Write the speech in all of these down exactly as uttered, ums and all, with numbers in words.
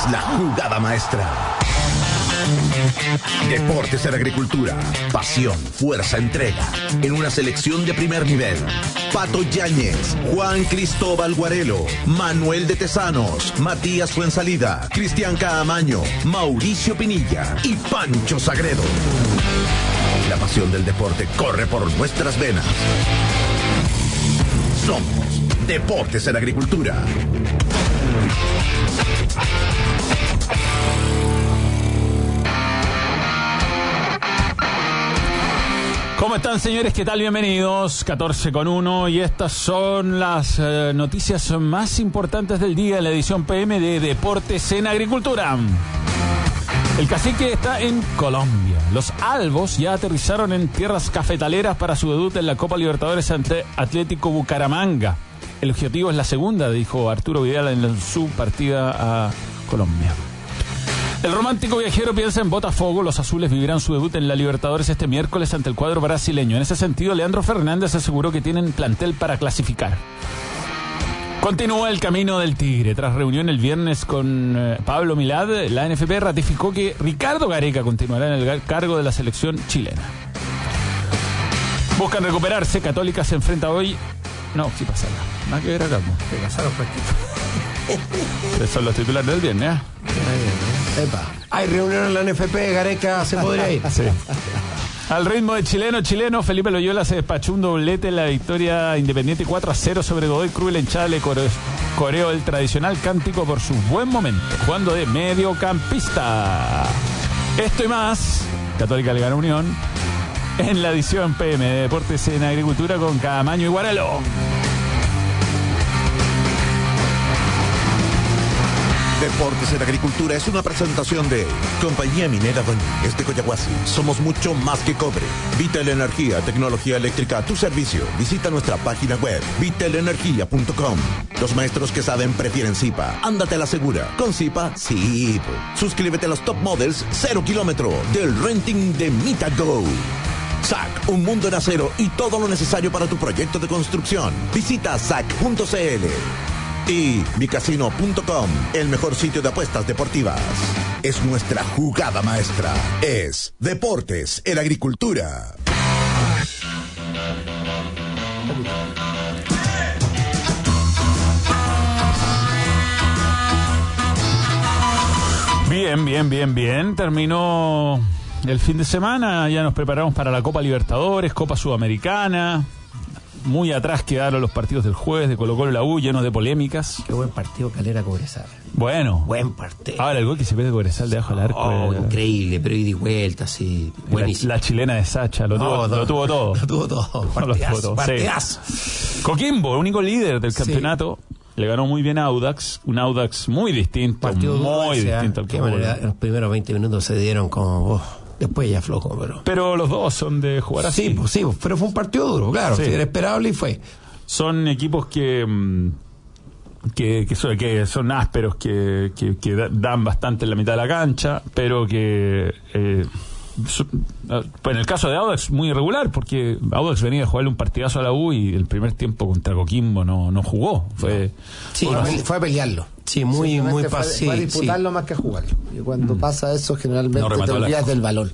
la jugada maestra. Deportes en Agricultura. Pasión, fuerza, entrega. En una selección de primer nivel. Pato Yáñez, Juan Cristóbal Guarelo, Manuel de Tesanos, Matías Fuensalida, Cristian Caamaño, Mauricio Pinilla y Pancho Sagredo. La pasión del deporte corre por nuestras venas. Somos Deportes en Agricultura. ¿Cómo están, señores? ¿Qué tal? Bienvenidos. catorce con uno y estas son las eh, noticias más importantes del día en la edición P M de Deportes en Agricultura. El Cacique está en Colombia. Los albos ya aterrizaron en tierras cafetaleras para su debut en la Copa Libertadores ante Atlético Bucaramanga. El objetivo es la segunda, dijo Arturo Vidal en su partida a Colombia. El romántico viajero piensa en Botafogo. Los azules vivirán su debut en la Libertadores este miércoles ante el cuadro brasileño. En ese sentido, Leandro Fernández aseguró que tienen plantel para clasificar. Continúa el camino del Tigre. Tras reunión el viernes con eh, Pablo Milad, la N F P ratificó que Ricardo Gareca continuará en el cargo de la selección chilena. Buscan recuperarse. Católica se enfrenta hoy. No, sí pasa nada. Nada que ver acá. ¿Qué pasaron, Esos son los titulares del viernes, ¿eh? Epa. Hay reunión en la N F P, Gareca se podría ir. Sí. Al ritmo de chileno, chileno, Felipe Loyola se despachó un doblete en la victoria Independiente cuatro a cero sobre Godoy Cruz. La hinchada le coreó el tradicional cántico por su buen momento, jugando de mediocampista. Esto y más, Católica le ganó Unión, en la edición P M de Deportes en Agricultura con Caamaño y Guarelo. Deportes en Agricultura es una presentación de Compañía Minera Doñínguez de Coyahuasi. Somos mucho más que cobre. Vital Energía, tecnología eléctrica a tu servicio. Visita nuestra página web, vital energía punto com. Los maestros que saben prefieren Zipa. Ándate a la segura. Con Zipa, sí. Suscríbete a los top models cero kilómetro del renting de Mitago. S A C, un mundo en acero y todo lo necesario para tu proyecto de construcción. Visita S A C punto c l. Y micasino punto com, el mejor sitio de apuestas deportivas. Es nuestra jugada maestra. Es Deportes en Agricultura. Bien, bien, bien, bien. Terminó el fin de semana. Ya nos preparamos para la Copa Libertadores, Copa Sudamericana. Muy atrás quedaron los partidos del jueves de Colo Colo y la U, llenos de polémicas. Qué buen partido Calera Cobresal. Bueno. Buen partido. Ahora el gol que se pierde Cobresal debajo del arco. Oh, era... increíble, pero ida y vuelta, sí. Buenísimo. La, la chilena de Sacha, lo, tuvo, no, no, lo tuvo todo. Lo tuvo todo. Partidazo, partidazo. Sí. Coquimbo, único líder del campeonato. Sí. Le ganó muy bien a Audax. Un Audax muy distinto. Partido muy dulce, distinto al Qué manera, en los primeros veinte minutos se dieron como... Oh. Después ya flojo, pero... Pero los dos son de jugar así. Sí, pues, sí, pero fue un partido duro, claro. Sí. Era esperable y fue... Son equipos que que, que, son, que son ásperos, que, que, que dan bastante en la mitad de la cancha, pero que eh, son, en el caso de Audax muy irregular, porque Audax venía a jugarle un partidazo a la U y el primer tiempo contra Coquimbo no, no jugó. Fue, sí, fue, fue, fue a pelearlo. Sí, muy, muy fácil. Fue a disputarlo sí. más que a jugarlo. Y cuando mm. pasa eso, generalmente no te olvidas del balón.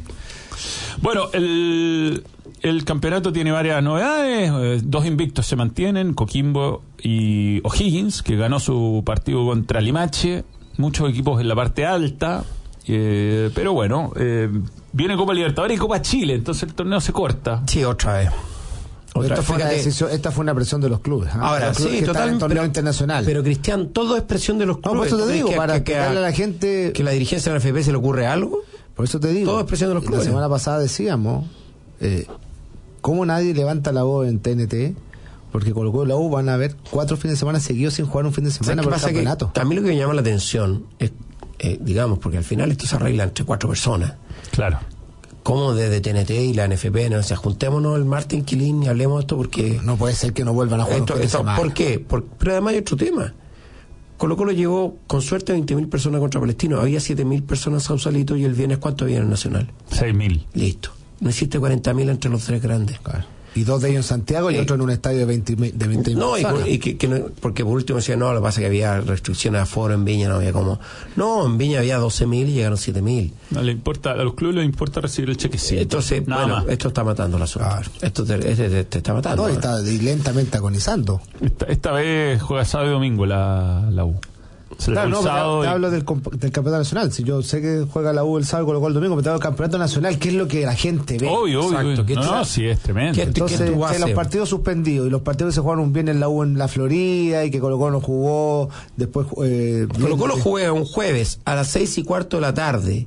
Bueno, el... El campeonato tiene varias novedades. Dos invictos se mantienen, Coquimbo y O'Higgins, que ganó su partido contra Limache. Muchos equipos en la parte alta. Eh, pero bueno, eh, viene Copa Libertadores y Copa Chile, entonces el torneo se corta. Sí, otra vez. Otra esta, fue una decisión, esta fue una presión de los clubes. ¿eh? Ahora, los clubes sí, que total, están en torneo pero, internacional. Pero, Cristian, todo es presión de los clubes. No, por eso te digo, que, para que, que darle a la gente... Que la dirigencia de la F P se le ocurre algo. Por eso te digo. Todo es presión de los clubes. La semana pasada decíamos... Eh, ¿Cómo nadie levanta la voz en T N T? Porque Colo Colo y la U van a haber cuatro fines de semana seguidos sin jugar un fin de semana por el campeonato. Que, a mí lo que me llama la atención es, eh, digamos, porque al final esto se arregla entre cuatro personas. Claro. ¿Cómo desde T N T y la N F P? No, o sea, juntémonos el martes en Quilín y hablemos de esto porque... No puede ser que no vuelvan a jugar esto, un fin de esto, semana. ¿Por qué? Por, pero además hay otro tema. Colo Colo llegó con suerte veinte mil personas contra Palestino. Había siete mil personas Sausalito y el viernes ¿cuánto había en el Nacional? seis mil. Listo. No hiciste cuarenta mil entre los tres grandes. Claro. Y dos de ellos en Santiago y eh, otro en un estadio de veinte mil No, y, por, y que, que no, porque por último decían, no, lo que pasa es que había restricciones de aforo en Viña, no había como... No, en Viña había doce mil y llegaron siete mil. No le importa, a los clubes les importa recibir el chequecito. Entonces, Nada bueno, más. esto está matando la zona. Claro. Esto te, te, te, te está matando. No, y está y lentamente agonizando. Esta, esta vez juega sábado y domingo la, la U. Claro, no, te, te hablo del, del campeonato nacional. Si yo sé que juega la U el sábado y Colo-Colo el domingo, pero te hablo del campeonato nacional, que es lo que la gente ve. Obvio, obvio. ¿Qué no, no, sí, es tremendo. ¿Qué, Entonces, ¿qué que los partidos suspendidos y los partidos que se jugaron un viernes en la U en la Florida y que Colo-Colo no jugó, después... Eh, Colo-Colo juega un jueves a las seis y cuarto de la tarde,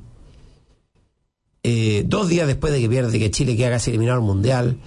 eh, dos días después de que pierde, que Chile queda casi eliminado al Mundial.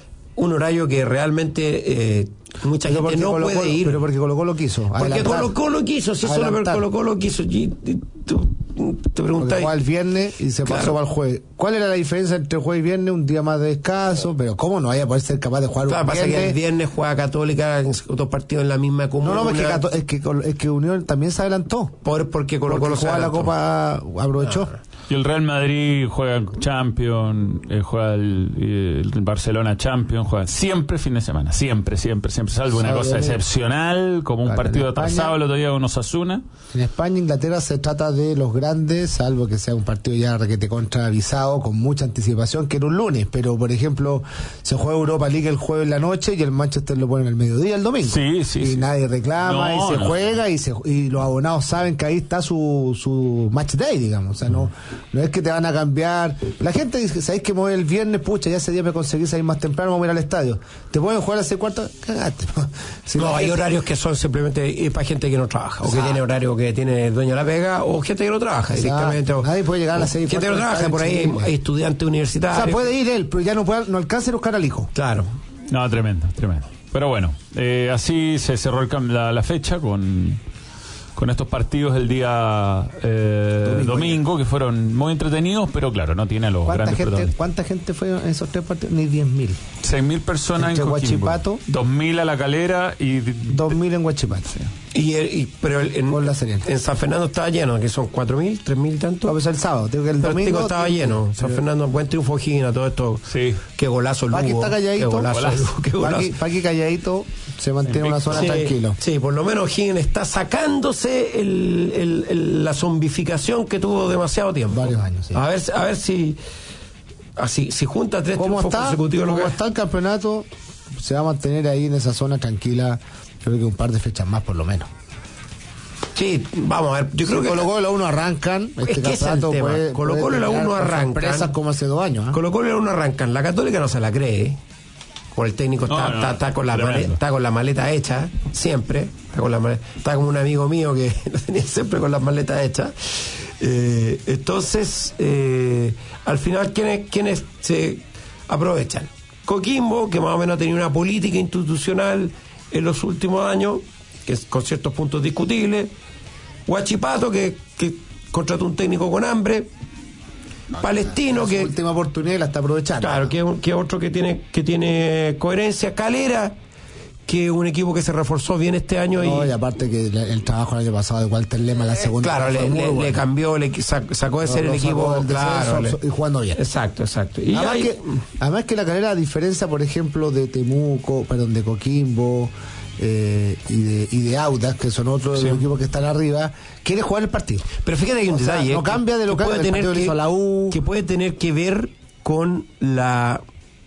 Un horario que realmente... Eh, mucha pero gente no Colo -Colo, puede ir, pero porque Colo-Colo quiso porque Colo-Colo quiso si eso lo Colo-Colo quiso y, y, tú te preguntas, jugaba el viernes y se claro. pasó para el jueves. ¿Cuál era la diferencia entre jueves y viernes? Un día más de descanso, pero cómo no vaya a poder ser capaz de jugar claro, un pasa viernes. Que el viernes juega Católica en dos partidos en la misma comuna. No, no, es que, es que, es que Unión también se adelantó por porque Colo-Colo juega la Copa, aprovechó. Ah. Y el Real Madrid juega Champions, eh, juega el, el Barcelona Champions, juega siempre fin de semana, siempre, siempre, siempre, salvo una cosa excepcional, como un partido atrasado el otro día con Osasuna. En España, Inglaterra se trata de los grandes, salvo que sea un partido ya requete contra avisado, con mucha anticipación, que era un lunes, pero por ejemplo, se juega Europa League el jueves en la noche y el Manchester lo ponen al mediodía el domingo. Sí, sí, y sí. nadie reclama no, y se no. juega y, se, y los abonados saben que ahí está su, su match day, digamos, o sea, no. No es que te van a cambiar. La gente dice, ¿sabéis que me voy el viernes? Pucha, ya ese día me conseguí salir más temprano, vamos a ir al estadio. ¿Te pueden jugar a ese cuarto? Cagaste. Si no, hay gente... horarios que son simplemente para gente que no trabaja, o, o sea, que tiene horario que tiene el dueño de la pega, o gente que no trabaja, o sea, directamente. O, nadie puede llegar a las seis. Gente que no trabaja, por ahí hay, hay estudiantes universitarios. O sea, puede ir él, pero ya no, puede, no alcanza a buscar al hijo. Claro. No, tremendo, tremendo. Pero bueno, eh, así se cerró el, la, la fecha con... con estos partidos el día eh, domingo, domingo que fueron muy entretenidos, pero claro, no tiene a los grandes gente, protagonistas. ¿Cuánta gente fue en esos tres partidos? Ni diez mil. seis mil personas entre en Coquimbo. Huachipato. dos mil a La Calera y... dos mil en Huachipato. Sí. Y, y, pero el, en, la en San Fernando estaba lleno, que son cuatro mil, tres mil y tanto. No, pues el sábado, digo que el pero domingo estaba lleno. San pero... Fernando, buen triunfo Gina, todo esto. Sí. Qué golazo Lugo. Paqui está calladito. Qué golazo, golazo. Lugo, qué golazo. Paqui, Paqui calladito, se mantiene en una zona sí, tranquilo. Sí, por lo menos Higgins está sacándose el, el, el, la zombificación que tuvo demasiado tiempo. Varios años, sí. A ver, a ver si así si junta tres triunfos está, consecutivos. Como está el campeonato, se va a mantener ahí en esa zona tranquila, creo que un par de fechas más por lo menos. Sí, vamos a ver. Yo creo si que Colo-Colo y la uno arrancan. Es este que es el tema. Colo-Colo y la uno arrancan. Como hace dos años. ¿eh? Colo-Colo y la uno arrancan. La Católica no se la cree. O el técnico está, no, no, está, está, con la maleta, está con la maleta hecha, siempre. Está, con la maleta, está como un amigo mío que lo tenía siempre con las maletas hechas. Eh, entonces, eh, al final, ¿quiénes, ¿quiénes se aprovechan? Coquimbo, que más o menos ha tenido una política institucional en los últimos años, que es con ciertos puntos discutibles. Huachipato, que, que contrató un técnico con hambre. Palestino, que última oportunidad la está aprovechando. Claro, que, que otro que tiene que tiene coherencia. Calera, que un equipo que se reforzó bien este año. No, y, y aparte que el trabajo el año pasado de Walter Lema la segunda. Claro, le, le, bueno. le cambió, le sacó de ser el equipo, claro, y jugando bien. Exacto, exacto. Y además, hay, que, además que la Calera, a diferencia, por ejemplo, de Temuco, perdón, de Coquimbo. Eh, y de y de Audax, que son otros sí. de los equipos que están arriba, quiere jugar el partido. Pero fíjate que hay un o detalle sea, no que, cambia de lo que, puede tener que, hizo la U, que puede tener que ver con la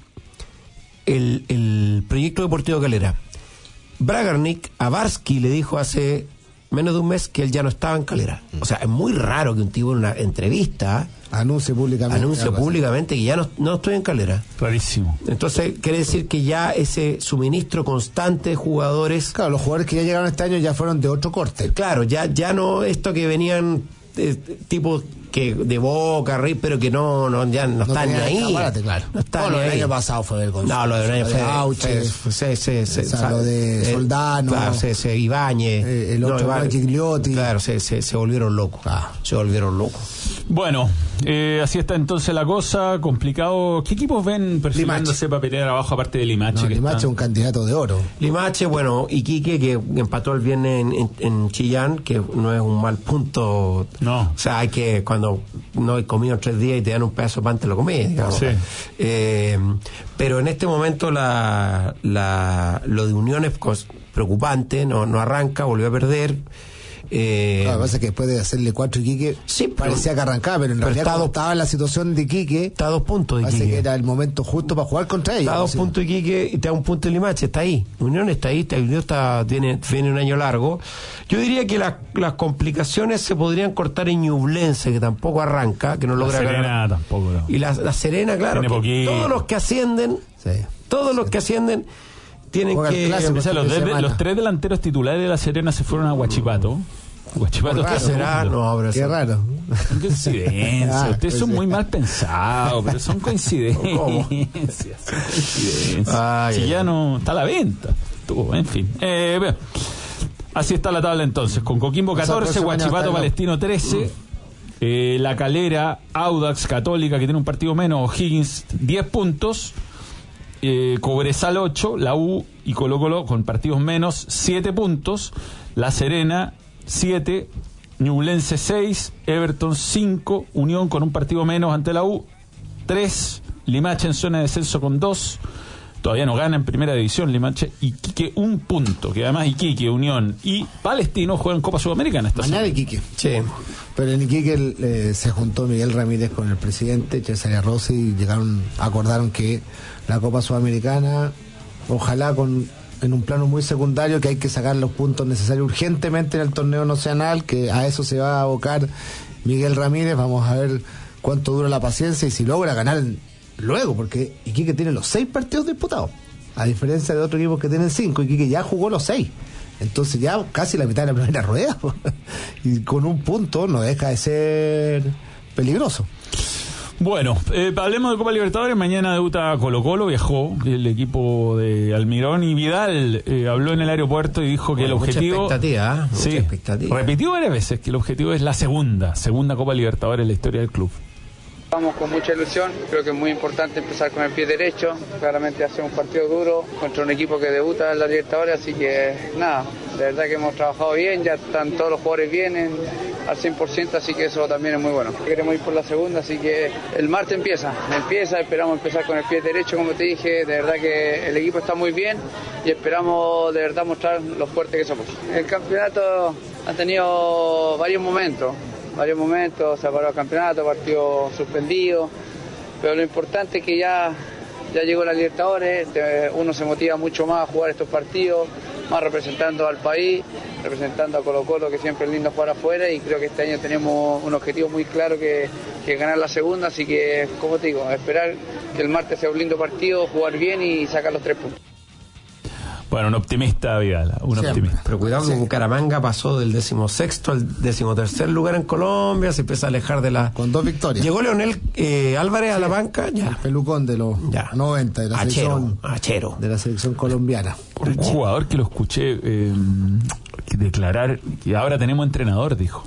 el, el proyecto deportivo Calera. Bragarnik a Barsky le dijo hace menos de un mes que él ya no estaba en Calera. O sea, es muy raro que un tipo en una entrevista anuncie públicamente, anuncie públicamente que ya no, no estoy en Calera. Clarísimo. Entonces, quiere decir que ya ese suministro constante de jugadores... Claro, los jugadores que ya llegaron este año ya fueron de otro corte. Claro, ya, ya no esto que venían eh, tipos que de Boca, Rey, pero que no, no ya no, no están ni ahí. Claro. No están no, ni lo del ahí. año pasado fue vergonzoso. No, lo del año fue de Auche, se, se, se, o sea, lo de Soldano, claro, se, se, Ibáñez, eh, el otro no, Gigliotti. Claro, se, se, se volvieron locos. Ah. Se volvieron locos. Bueno, eh, así está entonces la cosa, complicado. ¿Qué equipos ven perfilándose para pelear abajo aparte de Limache? No, que Limache es un candidato de oro. Limache, bueno, Iquique, que empató el viernes en, en, en Chillán, que no es un mal punto. No. O sea, hay que, cuando no he comido tres días y te dan un pedazo de pan, te lo comí, digamos. Sí. Eh, pero en este momento la, la lo de Unión es cos- preocupante, no, no arranca, volvió a perder. Eh, Claro, lo que pasa es que después de hacerle cuatro a Iquique, Sí, pero- parecía que arrancaba, pero en pero realidad está como dos- estaba en la situación de Iquique, está a dos puntos de parece Iquique. que era el momento justo para jugar contra ellos. Está a dos Sí. puntos Iquique y te da un punto de Limache, está ahí. Unión está ahí, está, Unión está, tiene, tiene un año largo. Yo diría que las, las complicaciones se podrían cortar en Ñublense, que tampoco arranca, que no La logra Serena ganar. tampoco. No. Y la, la Serena, claro, Tiene que poquito. todos los que ascienden, Sí. todos los que ascienden tienen Juega el que... clásico. O sea, los, Fin de de- semana. los tres delanteros titulares de la Serena se fueron a Huachipato. Huachipato Por está raro. será? No, pero Qué eso- raro. Son coincidencias. Ah, Ustedes son pues, muy mal pensados, pero son coincidencias. ¿Cómo? Son coincidencias. Ay, si ay, ya ay. no está a la venta. Tú, en fin. Eh, bueno, así está la tabla entonces. Con Coquimbo O sea, catorce, próximo año Huachipato está, ¿no? Palestino trece. Eh, La Calera, Audax Católica, que tiene un partido menos, O'Higgins diez puntos. Eh, Cobresal ocho, la U y Colo Colo con partidos menos siete puntos, La Serena siete, Ñublense seis, Everton cinco, Unión con un partido menos ante la U tres, Limache en zona de descenso con dos, todavía no gana en primera división Limache, Iquique un punto, que además Iquique, Unión y Palestino juegan Copa Sudamericana esta Mañana semana. Iquique. Sí. Pero en Iquique eh, se juntó Miguel Ramírez con el presidente Cesare Rossi y llegaron, acordaron que la Copa Sudamericana, ojalá con en un plano muy secundario, que hay que sacar los puntos necesarios urgentemente en el torneo nacional, que a eso se va a abocar Miguel Ramírez. Vamos a ver cuánto dura la paciencia y si logra ganar luego, porque Iquique tiene los seis partidos disputados, a diferencia de otros equipos que tienen cinco. Iquique ya jugó los seis. Entonces ya casi la mitad de la primera rueda y con un punto no deja de ser peligroso. Bueno, eh, hablemos de Copa Libertadores. Mañana debuta Colo Colo, viajó el equipo de Almirón y Vidal eh, habló en el aeropuerto y dijo que Bueno, el mucha objetivo... expectativa, ¿eh? Mucha Sí, expectativa. repitió varias veces que el objetivo es la segunda, segunda Copa Libertadores en la historia del club. Vamos con mucha ilusión, creo que es muy importante empezar con el pie derecho, claramente hacer un partido duro contra un equipo que debuta en la Libertadores, así que nada, de verdad que hemos trabajado bien, ya están todos los jugadores bien en- al cien por ciento, así que eso también es muy bueno. Queremos ir por la segunda, así que el martes empieza, empieza, esperamos empezar con el pie derecho, como te dije, de verdad que el equipo está muy bien y esperamos de verdad mostrar lo fuerte que somos. El campeonato ha tenido varios momentos. varios momentos, se ha parado el campeonato, partido suspendido, pero lo importante es que ya, ya llegó la Libertadores, te- uno se motiva mucho más a jugar estos partidos, más representando al país, representando a Colo Colo, que siempre es lindo jugar afuera, y creo que este año tenemos un objetivo muy claro que, que es ganar la segunda, así que, como te digo, esperar que el martes sea un lindo partido, jugar bien y sacar los tres puntos. Bueno, un optimista Vidal, un Siempre. optimista. Pero cuidado que Bucaramanga pasó del decimosexto al decimotercer lugar en Colombia, se empieza a alejar de la... Con dos victorias. Llegó Leonel eh, Álvarez a la banca, El ya. pelucón de los Ya. noventa de la Achero, selección achero. de la selección colombiana. Un jugador que lo escuché eh, declarar que ahora tenemos entrenador, dijo.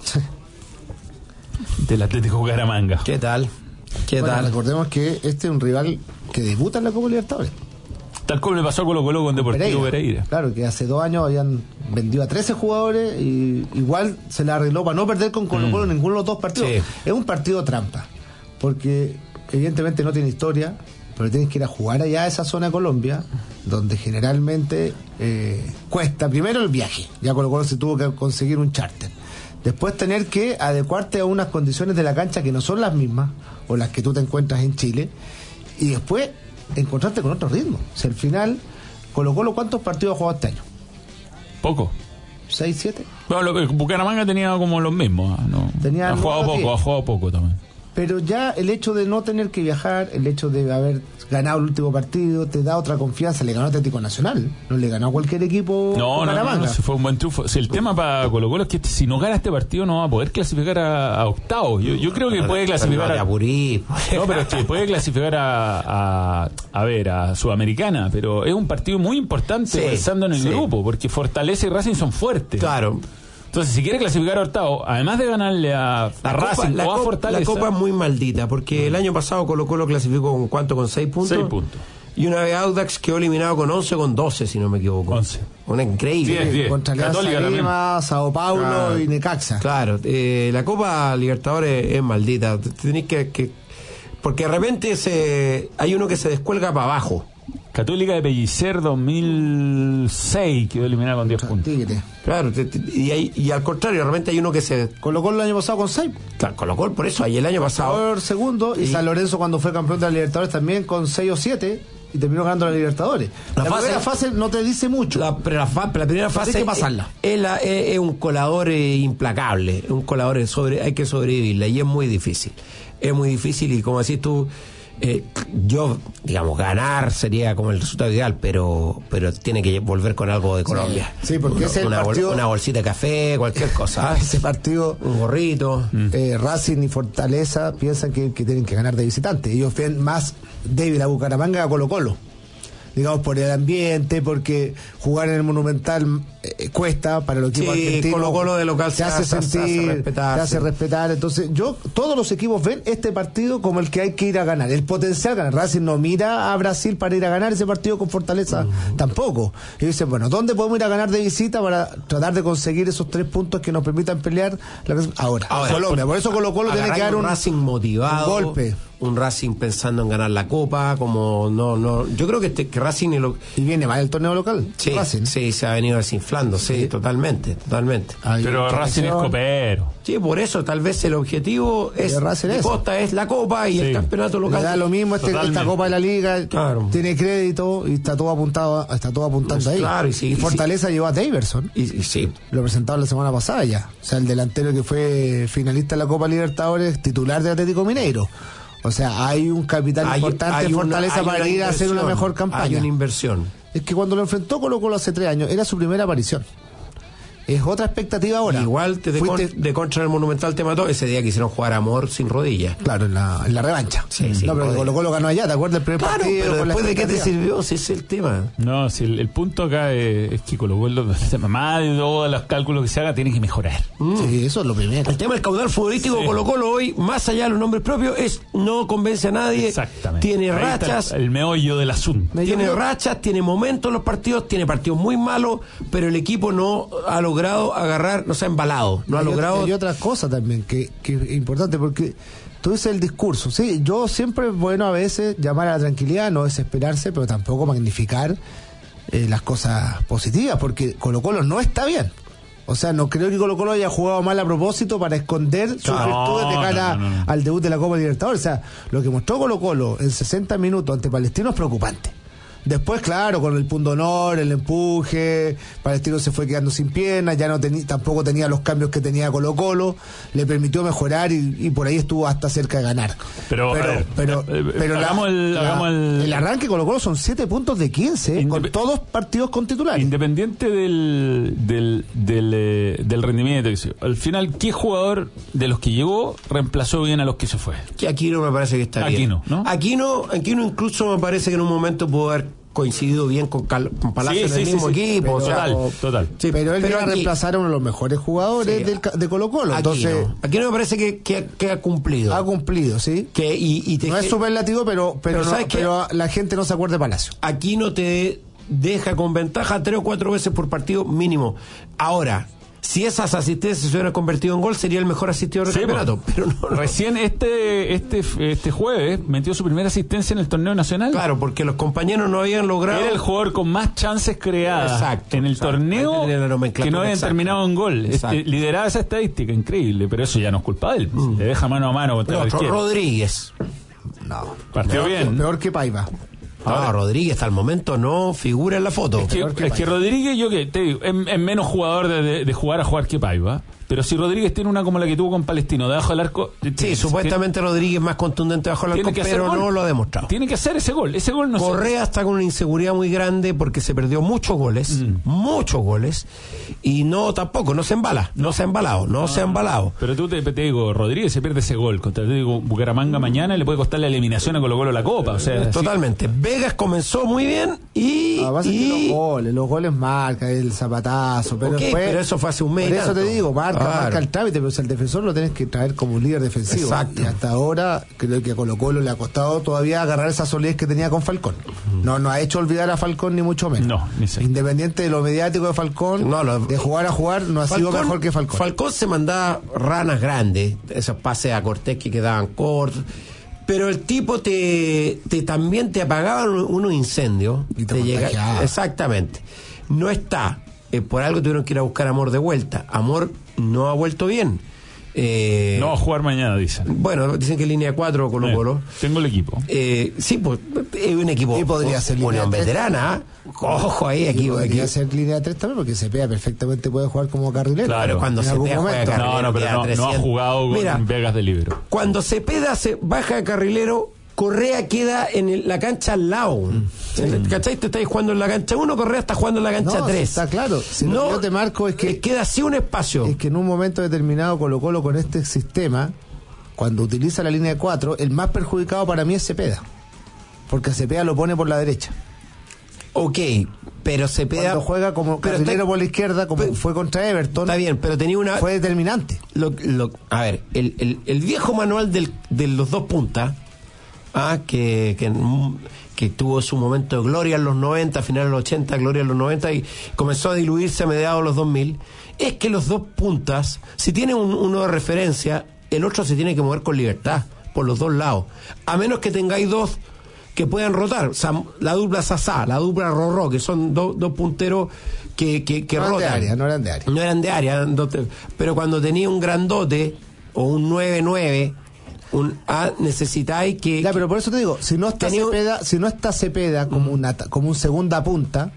Del Atlético Bucaramanga. ¿Qué tal? ¿Qué Bueno, tal? recordemos que este es un rival que debuta en la Copa Libertadores. Tal como le pasó a Colo Colo con Deportivo Pereira. Claro, que hace dos años habían vendido a trece jugadores y igual se le arregló para no perder con Colo Colo en ninguno de los dos partidos. Sí. Es un partido trampa, porque evidentemente no tiene historia, pero tienes que ir a jugar allá a esa zona de Colombia, donde generalmente eh, cuesta primero el viaje. Ya Colo Colo se tuvo que conseguir un charter. Después tener que adecuarte a unas condiciones de la cancha que no son las mismas, o las que tú te encuentras en Chile, y después encontrarte con otro ritmo. Si al final, Colo Colo, ¿cuántos partidos ha jugado este año? Poco. ¿Seis, siete? Bueno, lo- Bucaramanga tenía como los mismos. ¿ah? ¿no? Tenía ha jugado nueve, poco, diez. ha jugado poco también. Pero ya el hecho de no tener que viajar, el hecho de haber ganado el último partido, te da otra confianza. Le ganó a Atlético Nacional, no le ganó a cualquier equipo. No, no, no, Bucaramanga. no, se fue un buen triunfo. Si el tema para Colo Colo es que si no gana este partido no va a poder clasificar a, a octavos. Yo, yo creo que puede clasificar Pero no te a... aburrí. No, pero es que puede clasificar a, a, a ver, a Sudamericana, pero es un partido muy importante Sí, pensando en el sí. grupo, porque Fortaleza y Racing son fuertes. Claro. Entonces, si quiere clasificar a octavo, además de ganarle a, a La Racing Copa, la o a Copa- Fortaleza... La Copa es muy maldita, porque el año pasado Colo Colo clasificó con cuánto, con seis puntos. seis puntos. Y una vez Audax quedó eliminado con once, con doce, si no me equivoco. once. Una increíble. diez, diez. Contra Alianza Católica Lima, Sao Paulo Claro. y Necaxa. Claro, eh, la Copa Libertadores es maldita. Tenéis que, que... Porque de repente se, hay uno que se descuelga para abajo. Católica de Pellicer dos mil seis quedó eliminada con diez puntos. Tigre. Claro, te- te- y, hay- y al contrario, de repente hay uno que se... Colocó el año pasado con seis. Claro, colocó por eso, ahí el año pasado... Por segundo. Y, Y- San Lorenzo, cuando fue campeón de la Libertadores, también con seis o siete. Y terminó ganando la Libertadores. La La, fase- primera fase no te dice mucho. La, pero la, fa- la primera fase hay que pasarla. Es, es la- es- es un colador eh, implacable, un colador de sobre, hay que sobrevivirla y es muy difícil. Es muy difícil y como decís tú, eh, yo, digamos, ganar sería como el resultado ideal, pero pero tiene que volver con algo de Colombia. Sí, porque una, ese es el una, bol- partido- una bolsita de café, cualquier cosa. ¿ah? Ese partido, Un gorrito. eh, Racing y Fortaleza piensan que, que tienen que ganar de visitante. Ellos ven más débil a Bucaramanga que a Colo Colo. Digamos, por el ambiente, porque jugar en el Monumental eh, cuesta para los equipos Sí, argentinos. Colo-Colo de local te se hace hace- se hace sentir, respetar, te hace sí. respetar. Entonces, yo, todos los equipos ven este partido como el que hay que ir a ganar. El potencial ganar. Racing no mira a Brasil para ir a ganar ese partido con Fortaleza, Mm. tampoco. Y dicen, bueno, ¿dónde podemos ir a ganar de visita para tratar de conseguir esos tres puntos que nos permitan pelear? La... Ahora, Ahora, Colombia. Por eso Colo Colo tiene que agarrar dar un, Racing motivado, un golpe. un Racing pensando en ganar la Copa, como no no yo creo que, este, que Racing es lo, Y viene mal el torneo local. sí, Racing. sí, se ha venido desinflando, sí, Sí. totalmente, totalmente. Hay Pero Racing es presión. copero. Sí, por eso tal vez el objetivo es De Racing de es. Costa es la Copa y Sí. el campeonato Le local. da lo mismo este, Totalmente. esta Copa de la Liga, Claro. tiene crédito y está todo apuntado, está todo apuntando Pues ahí. claro, y sí, y Fortaleza llevó a Daverson, Y, y sí, lo presentaron la semana pasada ya. O sea, el delantero que fue finalista de la Copa Libertadores, titular de Atlético Mineiro. O sea, hay un capital hay, importante hay en una- Fortaleza hay para una ir a hacer una inversión, mejor campaña. Hay una inversión. Es que cuando lo enfrentó Colo Colo hace tres años, era su primera aparición. Es otra expectativa ahora. Igual te de, Fuiste- con- de contra el Monumental te mató ese día que hicieron jugar Amor sin rodillas. Claro, en la, en la revancha. Sí, sí, no, pero joder. Colo Colo ganó allá, ¿te acuerdas? El primer Claro, partido. pero con la después de qué te expectativa. sirvió, si ese es el tema. No, si el, el punto acá es, es que Colo Colo, más de todos los cálculos que se haga, tiene que mejorar. Sí, eso es lo primero. El tema del caudal futbolístico Sí. Colo Colo hoy, más allá de los nombres propios, es no convence a nadie. Exactamente. Tiene Ahí está rachas, el meollo del asunto. Me- tiene yo- rachas, tiene momentos en los partidos, tiene partidos muy malos, pero el equipo no ha logrado agarrar, no se ha embalado, no ha Hay logrado. otra- hay otra cosa también que, que es importante porque tú dices el discurso. Sí, yo siempre es bueno a veces llamar a la tranquilidad, no desesperarse, pero tampoco magnificar eh, las cosas positivas, porque Colo Colo no está bien. O sea, no creo que Colo Colo haya jugado mal a propósito para esconder sus No, virtudes de cara no, no, no. al debut de la Copa Libertadores. O sea, lo que mostró Colo Colo en sesenta minutos ante Palestino es preocupante. Después, claro, con el punto honor, el empuje, Palestino se fue quedando sin piernas, ya no tenía, tampoco tenía los cambios que tenía Colo Colo, le permitió mejorar y, y por ahí estuvo hasta cerca de ganar. Pero, pero, a ver, pero, eh, eh, pero la- hagamos el- la- hagamos el- el arranque Colo Colo son siete puntos de quince, Indep- con todos partidos con titulares. Independiente del, del, del, eh, del rendimiento, que sé yo, al final, ¿qué jugador de los que llegó reemplazó bien a los que se fue? Que Aquino me parece que está bien. Aquino, ¿no? Aquino, Aquino incluso me parece que en un momento pudo haber coincidido bien con, Cal- con Palacio Sí, en el sí, mismo sí, sí. equipo. o sea, Total, total. sí, pero él viene a aquí- reemplazar a uno de los mejores jugadores Sí. del ca- de Colo Colo. Aquino. Entonces, Aquino me parece que, que, que ha cumplido. ha cumplido, ¿sí? que, y, y te- No es superlativo, pero, pero, Pero no- ¿sabes qué? pero la gente no se acuerda de Palacio. Aquino te deja con ventaja tres o cuatro veces por partido mínimo. Ahora, si esas asistencias se hubieran convertido en gol, sería el mejor asistidor del Sí, campeonato. pues. Pero no, no. Recién este, este, este jueves metió su primera asistencia en el torneo nacional. Claro, porque los compañeros no habían logrado. Era el jugador con más chances creadas Exacto, en el exacto. torneo Ahí tenía la que nomenclatura no habían exacta. terminado en gol. Exacto. Este, lideraba esa estadística, increíble, pero eso ya no es culpa de él. Le deja mano a mano contra El otro, cualquiera. Rodríguez. No. Partió Peor- bien. Peor que Paiva. No, Rodríguez hasta el momento no figura en la foto. Es que, Peor que es que Paiva. Rodríguez, yo que te digo, es, es menos jugador de, de- de jugar a jugar que Paiva. Pero si Rodríguez tiene una como la que tuvo con Palestino, debajo del arco. Sí, tiene- supuestamente Rodríguez es más contundente bajo el tiene arco, que hacer pero gol. no lo ha demostrado. Tiene que hacer ese gol. Ese gol no se- Correa está con una inseguridad muy grande porque se perdió muchos goles, Mm. muchos goles, y no tampoco, no se embala, no, se ha embalado, no, se ha embalado. Pero tú te, te digo, Rodríguez se pierde ese gol contra te digo, Bucaramanga mañana y le puede costar la eliminación a Colo Colo la Copa. O sea, Totalmente. si, Vegas comenzó muy bien y... Lo que pasa y... es que los goles, los goles marcan, el zapatazo, pero Okay, después... pero eso fue hace un mes. Por eso te digo, marca, claro. marca el trámite, pero si el defensor lo tenés que traer como un líder defensivo. Exacto. Y hasta ahora creo que a Colo Colo le ha costado todavía agarrar esa solidez que tenía con Falcón. No, no ha hecho olvidar a Falcón ni mucho menos. No, ni sé. Independiente de lo mediático de Falcón, No, lo- de jugar a jugar, no ha Falcón, sido mejor que Falcón. Falcón se mandaba ranas grandes, esos pases a Cortés que quedaban cortos, pero el tipo te, te también te apagaban unos incendios. Y te contagiaba. Exactamente. No está. Eh, por algo tuvieron que ir a buscar a Amor de vuelta. Amor no ha vuelto bien. Eh, No va a jugar mañana, dicen. Bueno, dicen que línea cuatro Colo Colo. Eh, tengo el equipo. Eh, sí, pues es un equipo. Y podría ser línea Unión tres. veterana. ¿eh? Ojo ahí, aquí. Y podría aquí. ser línea tres también, porque Cepeda perfectamente puede jugar como carrilero. Claro. Cuando en se algún juega momento. carrilero, No, no, pero queda no, no ha trescientos. jugado con Mira, Vegas de libero. cuando Cepeda se baja de carrilero, Correa queda en el- la cancha al lado. ¿Cachai? Tú estás jugando en la cancha uno, Correa está jugando en la cancha No, tres. está claro. Si lo que yo te marco es que- eh, queda así un espacio. Es que en un momento determinado Colo Colo con este sistema, cuando utiliza la línea de cuatro, el más perjudicado para mí es Cepeda. Porque Cepeda lo pone por la derecha. Ok, pero Cepeda... Cuando juega como pero carrilero está- por la izquierda, como pero- fue contra Everton, Está bien, pero tenía una... fue determinante. Lo- lo- a ver, el, el- el viejo manual del, de los dos puntas, ah, que, que, que tuvo su momento de gloria en los noventa, finales de los ochenta, gloria en los noventa, y comenzó a diluirse a mediados de los dos mil, es que los dos puntas, si tiene un- uno de referencia, el otro se tiene que mover con libertad, por los dos lados. A menos que tengáis dos que puedan rotar, o sea, la dupla Sasá, la dupla Rorró, que son do- dos punteros que, que, que No eran de rotan. área, no eran de área. No eran de área, eran dos te- pero cuando tenía un grandote o un nueve nueve, un ah, necesitáis que... Ya, pero por eso te digo, si no está Tenía un- Cepeda, si no está Cepeda como una ta- como un segunda punta,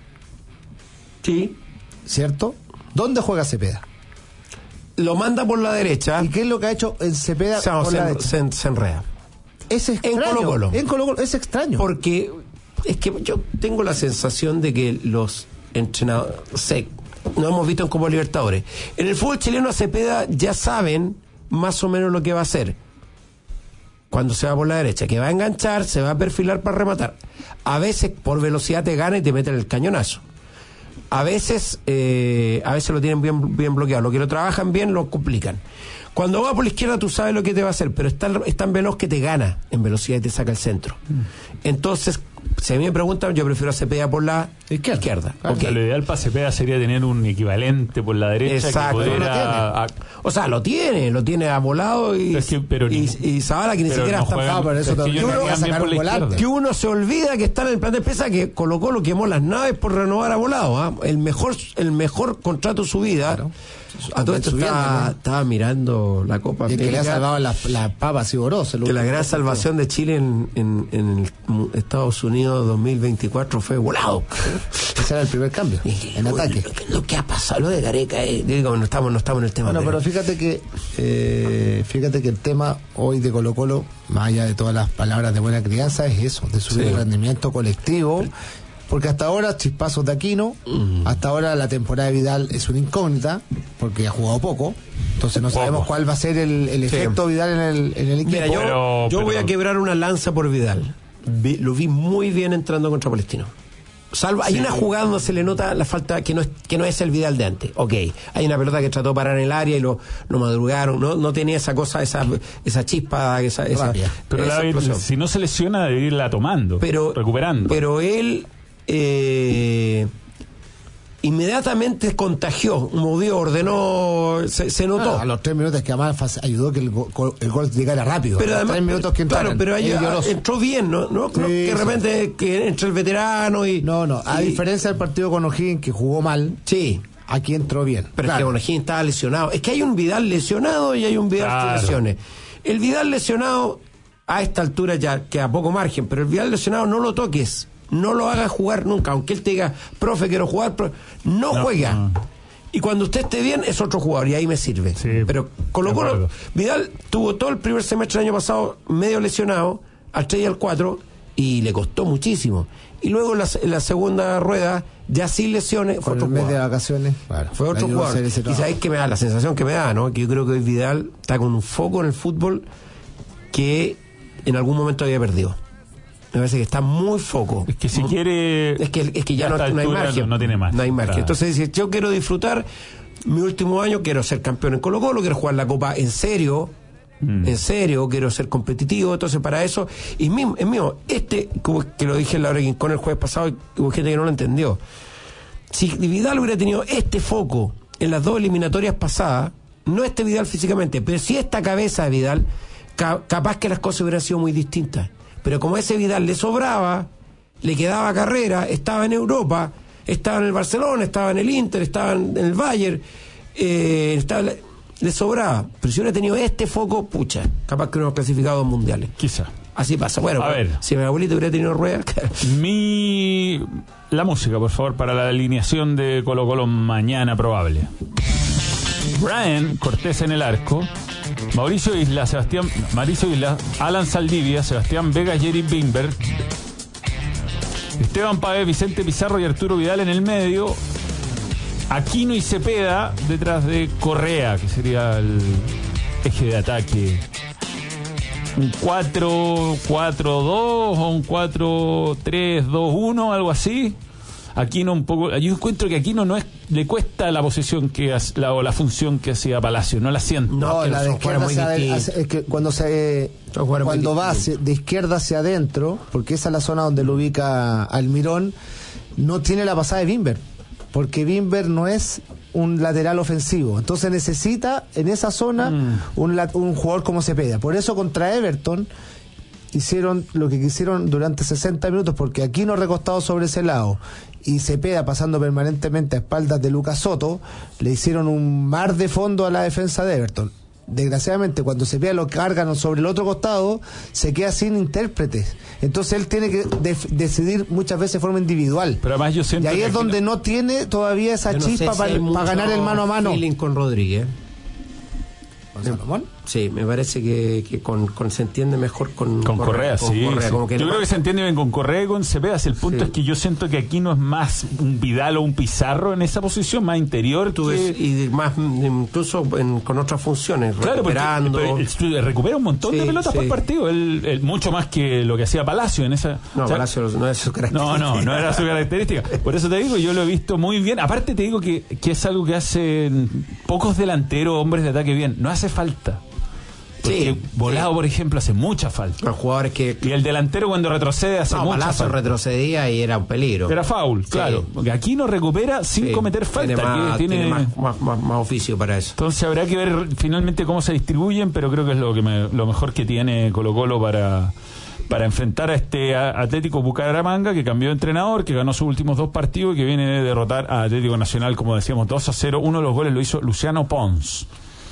Sí, ¿cierto? ¿Dónde juega Cepeda? lo manda por la derecha, ¿Y qué es lo que ha hecho en Cepeda se, por se- la derecha? se- se enreda. Es extraño. Colo-Colo. En Colo-Colo, es extraño. Porque es que yo tengo la sensación de que los entrenadores, sé, no hemos visto en Copa Libertadores. En el fútbol chileno a Cepeda ya saben más o menos lo que va a hacer. Cuando se va por la derecha, que va a enganchar, se va a perfilar para rematar. A veces por velocidad te gana y te mete el cañonazo. A veces, eh, a veces lo tienen bien, bien bloqueado. Lo que lo trabajan bien lo complican. Cuando va por la izquierda tú sabes lo que te va a hacer, pero es tan, es tan veloz que te gana en velocidad y te saca el centro. Entonces, si a mí me preguntan, yo prefiero a Cepeda por la Izquierda. izquierda. Claro, Ok. Lo ideal para Cepeda sería tener un equivalente por la derecha Exacto. que No lo pudiera... tiene. a- O sea, lo tiene, lo tiene a volado y, Es que- pero y, ni- y Zavala que ni pero siquiera no está... juegan- Ah, pero eso es que también ellos no va a juegan bien sacar por un la volante. izquierda. Que uno se olvida que está en el plan de pesa que Colo Colo quemó las naves por renovar a volado. ¿ah? El mejor el mejor contrato de su vida. A todo esto Subiendo, estaba, ¿no? estaba mirando la Copa Y el que le ha América, salvado las la papas y Oroz. que la gran salvación de Chile en, en, en el mu- Estados Unidos dos mil veinticuatro fue volado. Ese era el primer cambio, en Lo- ataque. Lo, que- lo que ha pasado, lo de Gareca, eh, digo, no estamos, no estamos en el tema. Bueno, pero fíjate que eh, fíjate que el tema hoy de Colo Colo, más allá de todas las palabras de buena crianza, es eso, de subir Sí. el rendimiento colectivo, porque hasta ahora chispazos de Aquino, Mm. hasta ahora la temporada de Vidal es una incógnita, porque ha jugado poco, entonces no sabemos Poco. cuál va a ser el, el efecto Vidal en el, en el equipo. Mira, yo, Pero- yo voy pero- a quebrar una lanza por Vidal. Vi- lo vi muy bien entrando contra Palestino. Salvo, hay una jugada donde se le nota la falta que no es que no es el Vidal de antes. Ok, hay una pelota que trató de parar en el área y lo, lo madrugaron. No, no tenía esa cosa, esa, esa chispa, esa, esa, Rápida. Pero esa la- explosión. si no se lesiona, debe irla tomando, pero, recuperando. Pero él eh, inmediatamente contagió, movió, ordenó, se, se notó. Ah, a los tres minutos que además fa- ayudó que el, go- el gol llegara rápido. Pero los además, tres minutos que entraron. claro, pero ahí él ah, lloró. entró bien, ¿no? ¿No? Sí, No, que de sí. repente que entre el veterano y... No, no, a y- diferencia del partido con O'Higgins que jugó mal, Sí, aquí entró bien. pero Claro. es que O'Higgins estaba lesionado. Es que hay un Vidal lesionado y hay un Vidal Claro. sin lesiones. El Vidal lesionado, a esta altura ya queda poco margen, pero el Vidal lesionado no lo toques. No lo hagas jugar nunca, aunque él te diga, profe, quiero jugar, pro-". no, No, juega. no. Y cuando usted esté bien, es otro jugador, y ahí me sirve. Sí, pero Colo de Colo, acuerdo. Vidal tuvo todo el primer semestre del año pasado medio lesionado, al tres y al cuatro, y le costó muchísimo. Y luego en la, en la segunda rueda, ya sin lesiones, fue Con otro el mes de jugador. vacaciones. Claro, Fue otro le ayudó a jugador. hacer ese Y trabajo. sabéis que me da la sensación que me da, ¿no? Que yo creo que hoy Vidal está con un foco en el fútbol que en algún momento había perdido. Me parece que está muy foco. Es que si muy, quiere... Es que, es que ya no, no hay margen. No, no tiene más. No hay margen. Claro. Entonces dice, yo quiero disfrutar mi último año, quiero ser campeón en Colo-Colo, quiero jugar la Copa en serio, mm. en serio, quiero ser competitivo. Entonces para eso, y mismo, es mío, este, como que lo dije en la hora con el jueves pasado, hubo gente que no lo entendió. Si Vidal hubiera tenido este foco en las dos eliminatorias pasadas, no este Vidal físicamente, pero sí esta cabeza de Vidal, ca- capaz que las cosas hubieran sido muy distintas. Pero como a ese Vidal le sobraba, le quedaba carrera, estaba en Europa, estaba en el Barcelona, estaba en el Inter, estaba en el Bayern, eh, estaba, le sobraba. Pero si hubiera tenido este foco, pucha, capaz que hubiéramos clasificado dos mundiales. Quizá. Así pasa. Bueno, a ver. Si mi abuelito hubiera tenido ruedas... Mi... La música, por favor, para la alineación de Colo Colo mañana probable. Brian Cortés en el arco, Mauricio Isla, Sebastián Mauricio Isla, Alan Saldivia, Sebastián Vega, Jerry Bimber, Esteban Páez, Vicente Pizarro y Arturo Vidal en el medio, Aquino y Cepeda detrás de Correa, que sería el eje de ataque. Un cuatro cuatro dos o un cuatro tres dos uno, algo así. Aquino un poco, yo encuentro que Aquino no es, le cuesta la posición que la, o la función que hacía Palacio, no la siente. No, no la de izquierda hacia adentro, es que cuando se cuando va hacia, de izquierda hacia adentro, porque esa es la zona donde lo ubica Almirón, no tiene la pasada de Bimber, porque Bimber no es un lateral ofensivo, entonces necesita en esa zona mm. un, un jugador como Cepeda. Por eso contra Everton hicieron lo que quisieron durante sesenta minutos, porque Aquino recostado sobre ese lado y Cepeda pasando permanentemente a espaldas de Lucas Soto, le hicieron un mar de fondo a la defensa de Everton. Desgraciadamente, cuando Cepeda lo cargan sobre el otro costado, se queda sin intérpretes. Entonces él tiene que def- decidir muchas veces de forma individual. Pero además yo siento y ahí es donde no... no tiene todavía esa no chispa para si pa ganar el mano a mano. Feeling con Rodríguez. ¿Con Salomón? Sí, me parece que, que con, con se entiende mejor con, con Correa, Correa con sí, Correa, sí. Como que yo no creo que se entiende bien con Correa y con Cepeda. Si el punto sí. es que yo siento que aquí no es más un Vidal o un Pizarro en esa posición, más interior Tú que... ves, y más incluso en, con otras funciones, claro, recuperando. Porque, pero, él recupera un montón sí, de pelotas sí. por partido, él, él, mucho más que lo que hacía Palacio en esa... No, o sea, Palacio no es su característica. No, no, no era su característica. Por eso te digo, yo lo he visto muy bien. Aparte te digo que, que es algo que hacen pocos delanteros, hombres de ataque bien. No hace falta. Porque sí, Volado, sí. por ejemplo, hace mucha falta. Los jugadores que... Y el delantero cuando retrocede hace no, mucha Palazzo falta. retrocedía y era un peligro. Era foul, sí. claro. Porque aquí no recupera sin sí. cometer falta. Tiene, más, tiene... tiene más, más, más, más oficio para eso. Entonces habrá que ver finalmente cómo se distribuyen, pero creo que es lo, que me, lo mejor que tiene Colo Colo para... para enfrentar a este Atlético Bucaramanga, que cambió de entrenador, que ganó sus últimos dos partidos y que viene de derrotar a Atlético Nacional, como decíamos, dos a cero. Uno de los goles lo hizo Luciano Pons.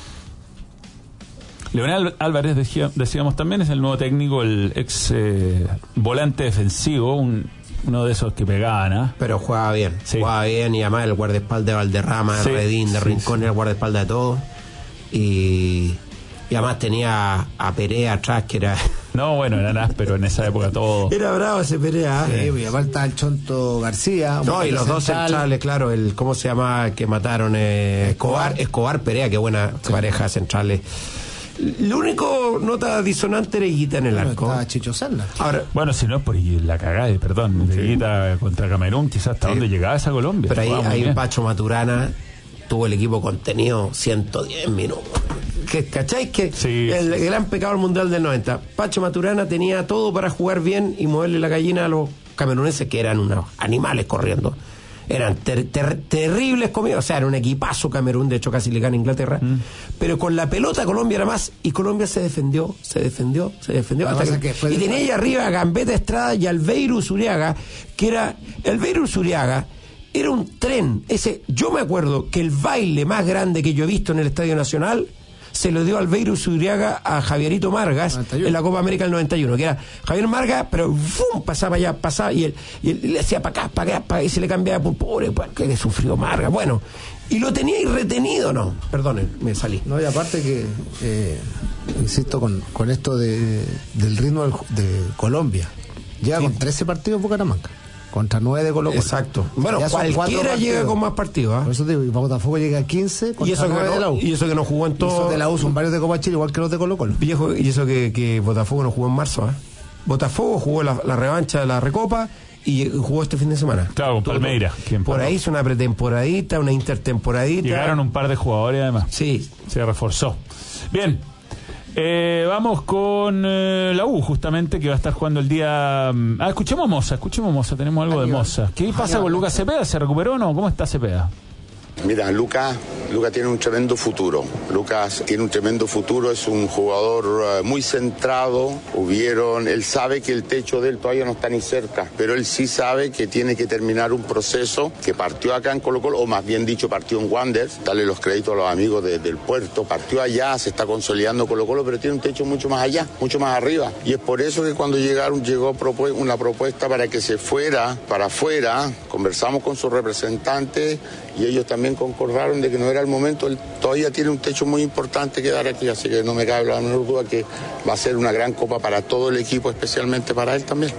Leonel Álvarez, decía, decíamos también, es el nuevo técnico, el ex eh, volante defensivo, un, uno de esos que pegaban, ¿eh? Pero jugaba bien, sí. jugaba bien, y además el guardaespaldas de Valderrama, sí, de Redín, de sí, Rincón, sí. era el guardaespaldas de todos. Y, y además tenía a Perea atrás, que era... No, bueno, eran ásperos en esa época todo. Era bravo ese Perea. Sí, y aparte el Chonto García. No, y los central. dos centrales, claro, el ¿cómo se llama? Que mataron eh, Escobar, Escobar Perea, qué buena sí. pareja centrales. Lo único nota disonante era Higuita en el arco. Bueno, estaba Chicho Serna. Ahora, bueno, si no es por la cagada, perdón, sí. Higuita contra Camerún, quizás hasta sí. dónde llegaba esa Colombia. Pero ahí, ahí Pacho Maturana tuvo el equipo contenido ciento diez minutos. Que, ¿cacháis? Que sí, el sí. gran pecado del Mundial del noventa. Pacho Maturana tenía todo para jugar bien y moverle la gallina a los cameruneses, que eran unos animales corriendo. Eran ter, ter, terribles comidos, o sea, era un equipazo Camerún, de hecho casi le gana Inglaterra, mm. pero con la pelota Colombia era más, y Colombia se defendió, se defendió, se defendió, hasta que, que y tenía ahí arriba a Gambetta Estrada y Albeiro Zuriaga, que era, Albeiro Zuriaga era un tren, ese, yo me acuerdo que el baile más grande que yo he visto en el Estadio Nacional se lo dio Albeiro Zuriaga a Javierito Margas noventa y uno en la Copa América del noventa y uno, que era Javier Margas, pero ¡fum! pasaba allá, pasaba, y él, y él le hacía para acá, para acá, para, y se le cambiaba por pobre, que sufrió Margas, bueno, y lo tenía ahí retenido, no, perdonen, me salí. No, y aparte que, eh, insisto, con, con esto de, del ritmo del, de Colombia, llega sí. con trece partidos Bucaramanga. Contra nueve de Colo Colo. Exacto. Bueno, ya cualquiera llega con más partidos. ¿eh? Por eso digo, y Botafogo llega a quince contra y eso nueve no, de la U. Y eso que no jugó en todo. Esos de la U son varios de Copa Chile, igual que los de Colo Colo. Viejo, y eso que, que Botafogo no jugó en marzo, ¿eh? Botafogo jugó la, la revancha de la Recopa y jugó este fin de semana. Claro, con Palmeiras. Por ahí hizo una pretemporadita, una intertemporadita. Llegaron un par de jugadores además. Sí. Se reforzó. Bien. Eh, vamos con eh, la U, justamente, que va a estar jugando el día... Ah, escuchemos a Moza, escuchemos a Moza, tenemos algo de Moza. ¿Qué pasa con Lucas Cepeda? ¿Se recuperó o no? ¿Cómo está Cepeda? Mira, Lucas Lucas tiene un tremendo futuro. Lucas tiene un tremendo futuro, es un jugador uh, muy centrado. Hubieron, él sabe que el techo de él todavía no está ni cerca, pero él sí sabe que tiene que terminar un proceso que partió acá en Colo Colo, o más bien dicho, partió en Wanderers. Darle los créditos a los amigos de, del puerto. Partió allá, se está consolidando Colo Colo, pero tiene un techo mucho más allá, mucho más arriba. Y es por eso que cuando llegaron, llegó propu- una propuesta para que se fuera para afuera. Conversamos con sus representantes y ellos también concordaron de que no era el momento. Él todavía tiene un techo muy importante que dar aquí, así que no me cabe la menor duda que va a ser una gran copa para todo el equipo, especialmente para él también.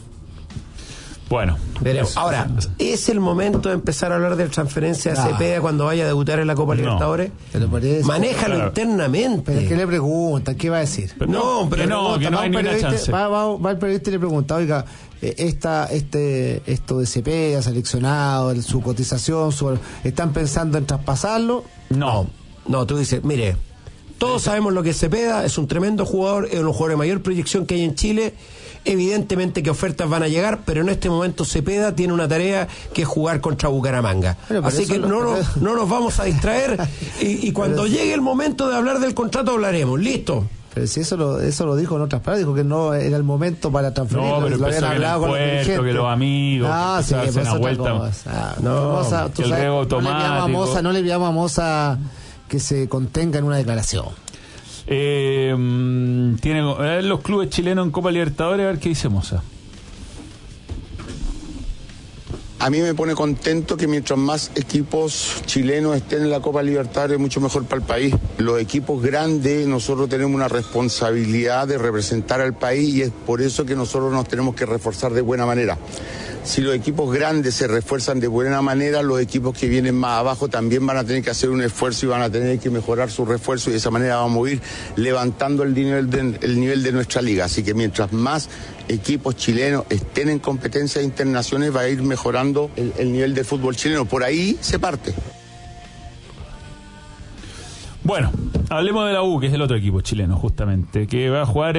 Bueno, veremos. Ahora, ¿es el momento de empezar a hablar de transferencia a Cepeda cuando vaya a debutar en la Copa No. Libertadores? Manéjalo Claro. internamente. Pero es que le preguntan, ¿qué va a decir? Pero No, pero que no, Pregunta, que no va hay un ni una periodista- chance. Va, va- va el periodista y le pregunta, oiga, eh, esta, este, esto de Cepeda, seleccionado, el- su cotización, su, ¿están pensando en traspasarlo? No. No, tú dices, mire, todos sabemos lo que es Cepeda, es un tremendo jugador, es uno de los jugadores de mayor proyección que hay en Chile. Evidentemente que ofertas van a llegar, pero en este momento Cepeda tiene una tarea que es jugar contra Bucaramanga. Pero, pero Así eso que lo- no, nos, no nos vamos a distraer y, y cuando Pero- llegue el momento de hablar del contrato hablaremos. ¿Listo? Pero si eso lo, eso lo dijo en otras palabras, dijo que no era el momento para transferirlo. No, pero lo habían empezó que en el hablado con los puerto, dirigentes. que los amigos, Ah, que sí, se pues hacen es la otra vuelta. cosa. No, Moza, tú el sabes, riego no le pidamos a automático. Moza, no le pidamos a Moza que se contenga en una declaración. Eh, mm, tiene a ver los clubes chilenos en Copa Libertadores, a ver qué dice Moza. A mí me pone contento que mientras más equipos chilenos estén en la Copa Libertadores, mucho mejor para el país. Los equipos grandes, nosotros tenemos una responsabilidad de representar al país y es por eso que nosotros nos tenemos que reforzar de buena manera. Si los equipos grandes se refuerzan de buena manera, los equipos que vienen más abajo también van a tener que hacer un esfuerzo y van a tener que mejorar su refuerzo y de esa manera vamos a ir levantando el nivel de, el nivel de nuestra liga. Así que mientras más equipos chilenos estén en competencias internacionales va a ir mejorando el, el nivel del fútbol chileno. Por ahí se parte. Bueno, hablemos de la U, que es el otro equipo chileno, justamente, que va a jugar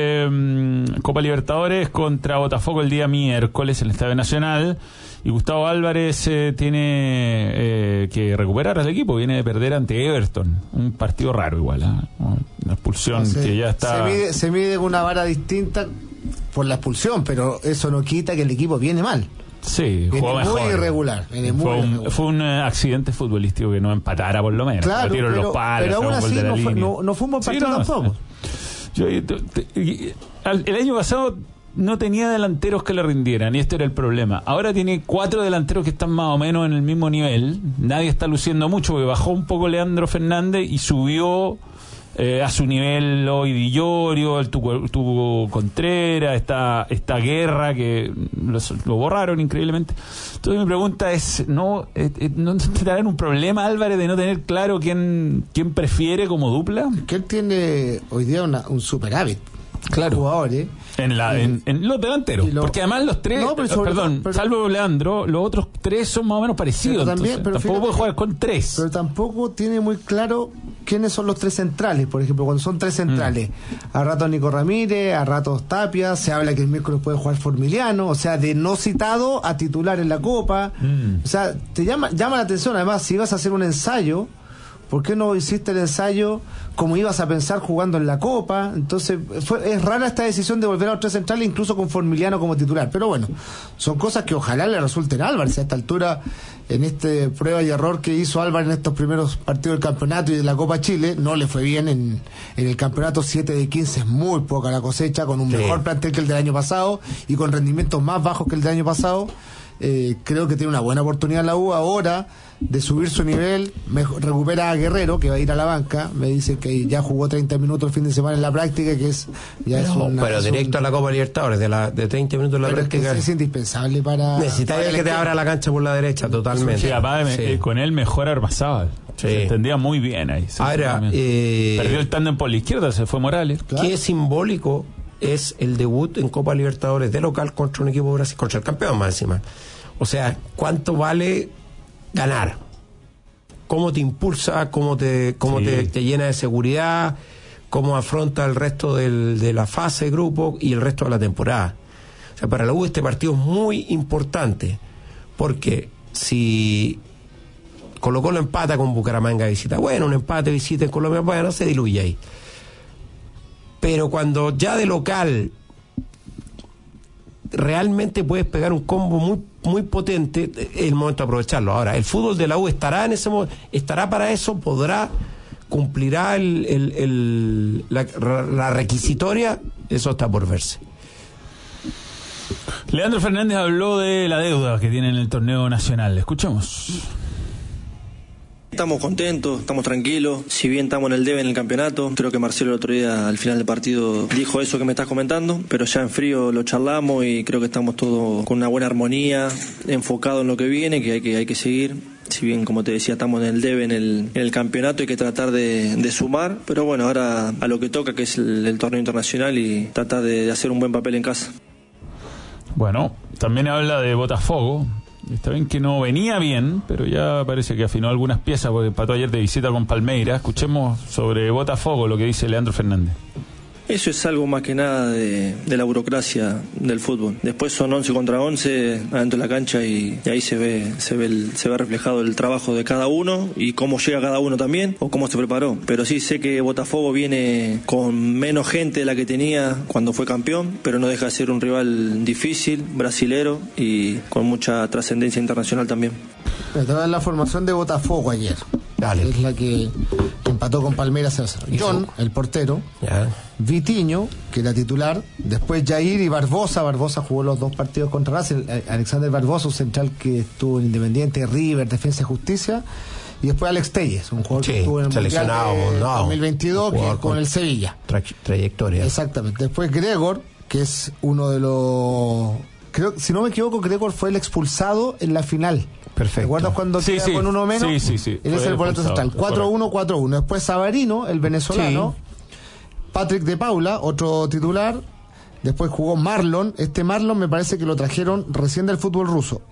eh, Copa Libertadores contra Botafogo el día miércoles en el Estadio Nacional. Y Gustavo Álvarez eh, tiene eh, que recuperar al equipo, viene de perder ante Everton. Un partido raro igual, ¿eh? Una expulsión Se- que ya está... Se mide, se mide con una vara distinta por la expulsión, pero eso no quita que el equipo viene mal. Sí, Viene jugó muy mejor. irregular, viene muy fue, un, irregular. fue un eh, accidente futbolístico que no empatara por lo menos. Claro, Metieron pero, los palos, pero aún fue un gol así de la no fue, línea. no, no fue un buen Sí, partido no, tampoco. Yo, te- te- y- al- el año pasado no tenía delanteros que le rindieran y este era el problema. Ahora tiene cuatro delanteros que están más o menos en el mismo nivel. Nadie está luciendo mucho porque bajó un poco Leandro Fernández y subió eh, a su nivel hoy Di Llorio, el tuvo, tuvo Contreras, esta, esta guerra que lo, lo borraron increíblemente. Entonces mi pregunta es, ¿no, eh, eh, ¿no tendrán un problema Álvarez de no tener claro quién, quién prefiere como dupla? Que él tiene hoy día una, un superávit. Claro. Jugadores. En, la, en, en los delanteros, Y lo- porque además los tres, No, pero sobre perdón, todo- pero- salvo Leandro, los otros tres son más o menos parecidos. Pero también- entonces, pero tampoco fíjate puede jugar con tres. Pero tampoco tiene muy claro quiénes son los tres centrales. Por ejemplo, cuando son tres centrales, Mm. a ratos Nico Ramírez, a ratos Tapia, se habla que el miércoles puede jugar Formiliano, o sea, de no citado a titular en la Copa. Mm. O sea, te llama, llama la atención. Además, si ibas a hacer un ensayo, ¿por qué no hiciste el ensayo como ibas a pensar jugando en la Copa? Entonces, fue, es rara esta decisión de volver a los tres centrales, incluso con Formiliano como titular. Pero bueno, son cosas que ojalá le resulten a Álvarez. A esta altura, en este prueba y error que hizo Álvarez en estos primeros partidos del campeonato y de la Copa Chile, no le fue bien en, en el campeonato. Siete de quince es muy poca la cosecha, con un Sí. mejor plantel que el del año pasado y con rendimientos más bajos que el del año pasado. Eh, creo que tiene una buena oportunidad la U ahora de subir su nivel. Mejor, recupera a Guerrero, que va a ir a la banca. Me dice que ya jugó treinta minutos el fin de semana en la práctica, que es ya es No, una- pero es un- directo a la Copa Libertadores, de, la, de treinta minutos en la pero es que práctica. es, es indispensable para Necesitas para que el te equipo. abra la cancha por la derecha, totalmente. Sí, aparte, Sí. eh, con él mejor Armazábal. Sí. Se entendía muy bien ahí. se Ahora, entendía bien. eh, Perdió el tándem por la izquierda, se fue Morales. Claro. Qué simbólico es el debut en Copa Libertadores de local contra un equipo de Brasil, contra el campeón más encima. O sea, ¿cuánto vale ganar? ¿Cómo te impulsa? ¿Cómo te, cómo sí. te, te llena de seguridad? ¿Cómo afronta el resto del, de la fase de grupo y el resto de la temporada? O sea, para la U este partido es muy importante, porque si Colo-Colo empata con Bucaramanga de visita, bueno, un empate de visita en Colombia, bueno, se diluye ahí. Pero cuando ya de local realmente puedes pegar un combo muy muy potente, es el momento de aprovecharlo. Ahora, el fútbol de la U estará en ese momento, estará para eso, podrá, cumplirá el, el, el, la, la requisitoria, eso está por verse. Leandro Fernández habló de la deuda que tiene en el torneo nacional. Escuchemos. Estamos contentos, estamos tranquilos, si bien estamos en el debe en el campeonato, creo que Marcelo el otro día al final del partido dijo eso que me estás comentando, pero ya en frío lo charlamos y creo que estamos todos con una buena armonía, enfocados en lo que viene, que hay que, hay que seguir. Si bien, como te decía, estamos en el debe en el, en el campeonato, hay que tratar de, de sumar, pero bueno, ahora a lo que toca, que es el, el torneo internacional, y tratar de, de hacer un buen papel en casa. Bueno, también habla de Botafogo. Está bien que no venía bien, pero ya parece que afinó algunas piezas porque empató ayer de visita con Palmeiras. Escuchemos sobre Botafogo lo que dice Leandro Fernández. Eso es algo más que nada de, de la burocracia del fútbol. Después son once contra once adentro de la cancha y, y ahí se ve se ve, el, se ve reflejado el trabajo de cada uno y cómo llega cada uno también o cómo se preparó. Pero sí sé que Botafogo viene con menos gente de la que tenía cuando fue campeón, pero no deja de ser un rival difícil, brasilero y con mucha trascendencia internacional también. Estaba en la formación de Botafogo ayer. Dale. Es la que empató con Palmeiras. John, el portero. Ya. Vitinho, que era titular. Después Jair y Barbosa. Barbosa jugó los dos partidos contra Racing. Alexander Barbosa, un central que estuvo en Independiente, River, Defensa y Justicia. Y después Alex Telles, un jugador sí, que estuvo en el Mundial de no, dos mil veintidós, que con, con el Sevilla. Tra trayectoria. Exactamente. Después Gregor, que es uno de los... Creo, si no me equivoco, Gregor fue el expulsado en la final. Perfecto. ¿Recuerdas cuando sí, queda sí. con uno menos? Sí, sí, sí. Él es el volante central. cuatro uno, cuatro uno. Después Savarino, el venezolano. Sí. Patrick de Paula, otro titular. Después jugó Marlon. Este Marlon me parece que lo trajeron recién del fútbol ruso.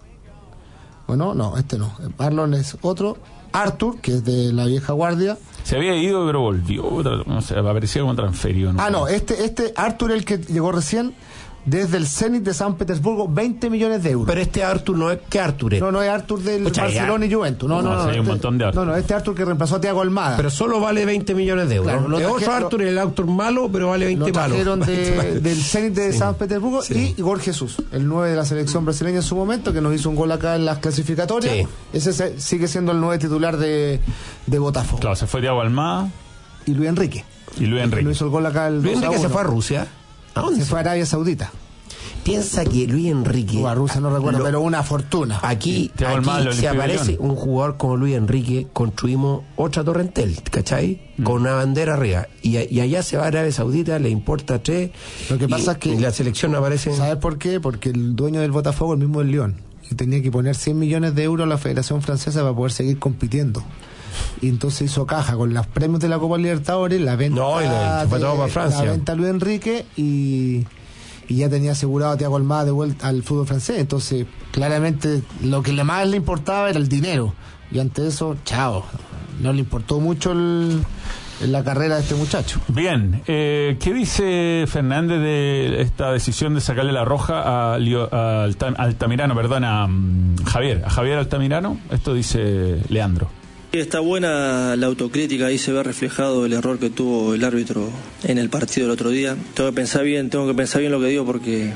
Bueno, no, este no. Marlon es otro. Arthur, que es de la vieja guardia. Se había ido, pero volvió. No sé, aparecía como transferido. ¿no? Ah, no, este, este Arthur, el que llegó recién. Desde el Zenit de San Petersburgo, veinte millones de euros. Pero este Arthur no es... ¿Qué Arthur es? No, no es Arthur del Ocha, Barcelona ya. Y Juventus. No, no, no. no, hay este, un montón de Arthur. No, no, este Arthur que reemplazó a Thiago Almada. Pero solo vale veinte millones de euros. Claro, es otro Arthur, el Arthur malo, pero vale veinte palos. Lo trajeron de, del Zenit de sí. San Petersburgo sí. Y Igor Jesús, el nueve de la selección brasileña en su momento, que nos hizo un gol acá en las clasificatorias. Sí. Ese se, sigue siendo el nueve titular de, de Botafogo. Claro, se fue Thiago Almada. Y Luis Enrique. Y Luis Enrique. Lo hizo el gol acá el Luis Enrique se fue a Rusia. ¿A dónde? Se fue a Arabia Saudita. Piensa que Luis Enrique... O a Rusia no recuerdo, lo, pero una fortuna. Aquí, aquí si aparece un jugador como Luis Enrique, construimos otra Torrentel, ¿cachai? Mm. Con una bandera arriba. Y, y allá se va a Arabia Saudita, le importa tres. Lo que pasa y, es que... Y la selección aparece... ¿Sabes por qué? Porque el dueño del Botafogo, el mismo del Lyon, y tenía que poner cien millones de euros a la Federación Francesa para poder seguir compitiendo. Y entonces hizo caja con los premios de la Copa Libertadores, la venta... No, y la, fue todo para Francia. La venta a Luis Enrique y... y ya tenía asegurado a Thiago Almada de vuelta al fútbol francés. Entonces, claramente, lo que más le importaba era el dinero. Y ante eso, chao. No le importó mucho el, la carrera de este muchacho. Bien, eh, ¿qué dice Fernández de esta decisión de sacarle la roja a, a Altamirano, perdón, a um, Javier, a Javier Altamirano? Esto dice Leandro. Está buena la autocrítica, ahí se ve reflejado el error que tuvo el árbitro en el partido del otro día. Tengo que pensar bien, tengo que pensar bien lo que digo porque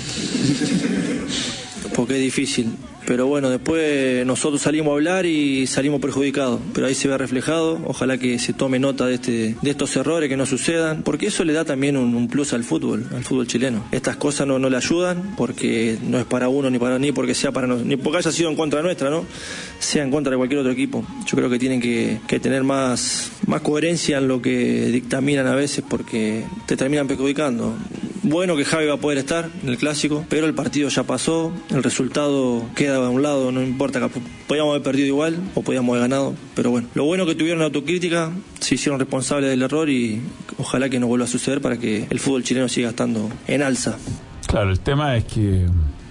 porque es difícil. Pero bueno, después nosotros salimos a hablar y salimos perjudicados, pero ahí se ve reflejado. Ojalá que se tome nota de este de estos errores, que no sucedan, porque eso le da también un, un plus al fútbol, al fútbol chileno. Estas cosas no, no le ayudan, porque no es para uno ni para ni porque sea para nosotros, ni porque haya sido en contra nuestra, ¿no? Sea en contra de cualquier otro equipo. Yo creo que tienen que, que tener más, más coherencia en lo que dictaminan a veces, porque te terminan perjudicando. Bueno que Javi va a poder estar en el clásico, pero el partido ya pasó, el resultado queda queda a un lado, no importa, podíamos haber perdido igual o podíamos haber ganado, pero bueno, lo bueno que tuvieron autocrítica, se hicieron responsables del error y ojalá que no vuelva a suceder para que el fútbol chileno siga estando en alza. Claro, el tema es que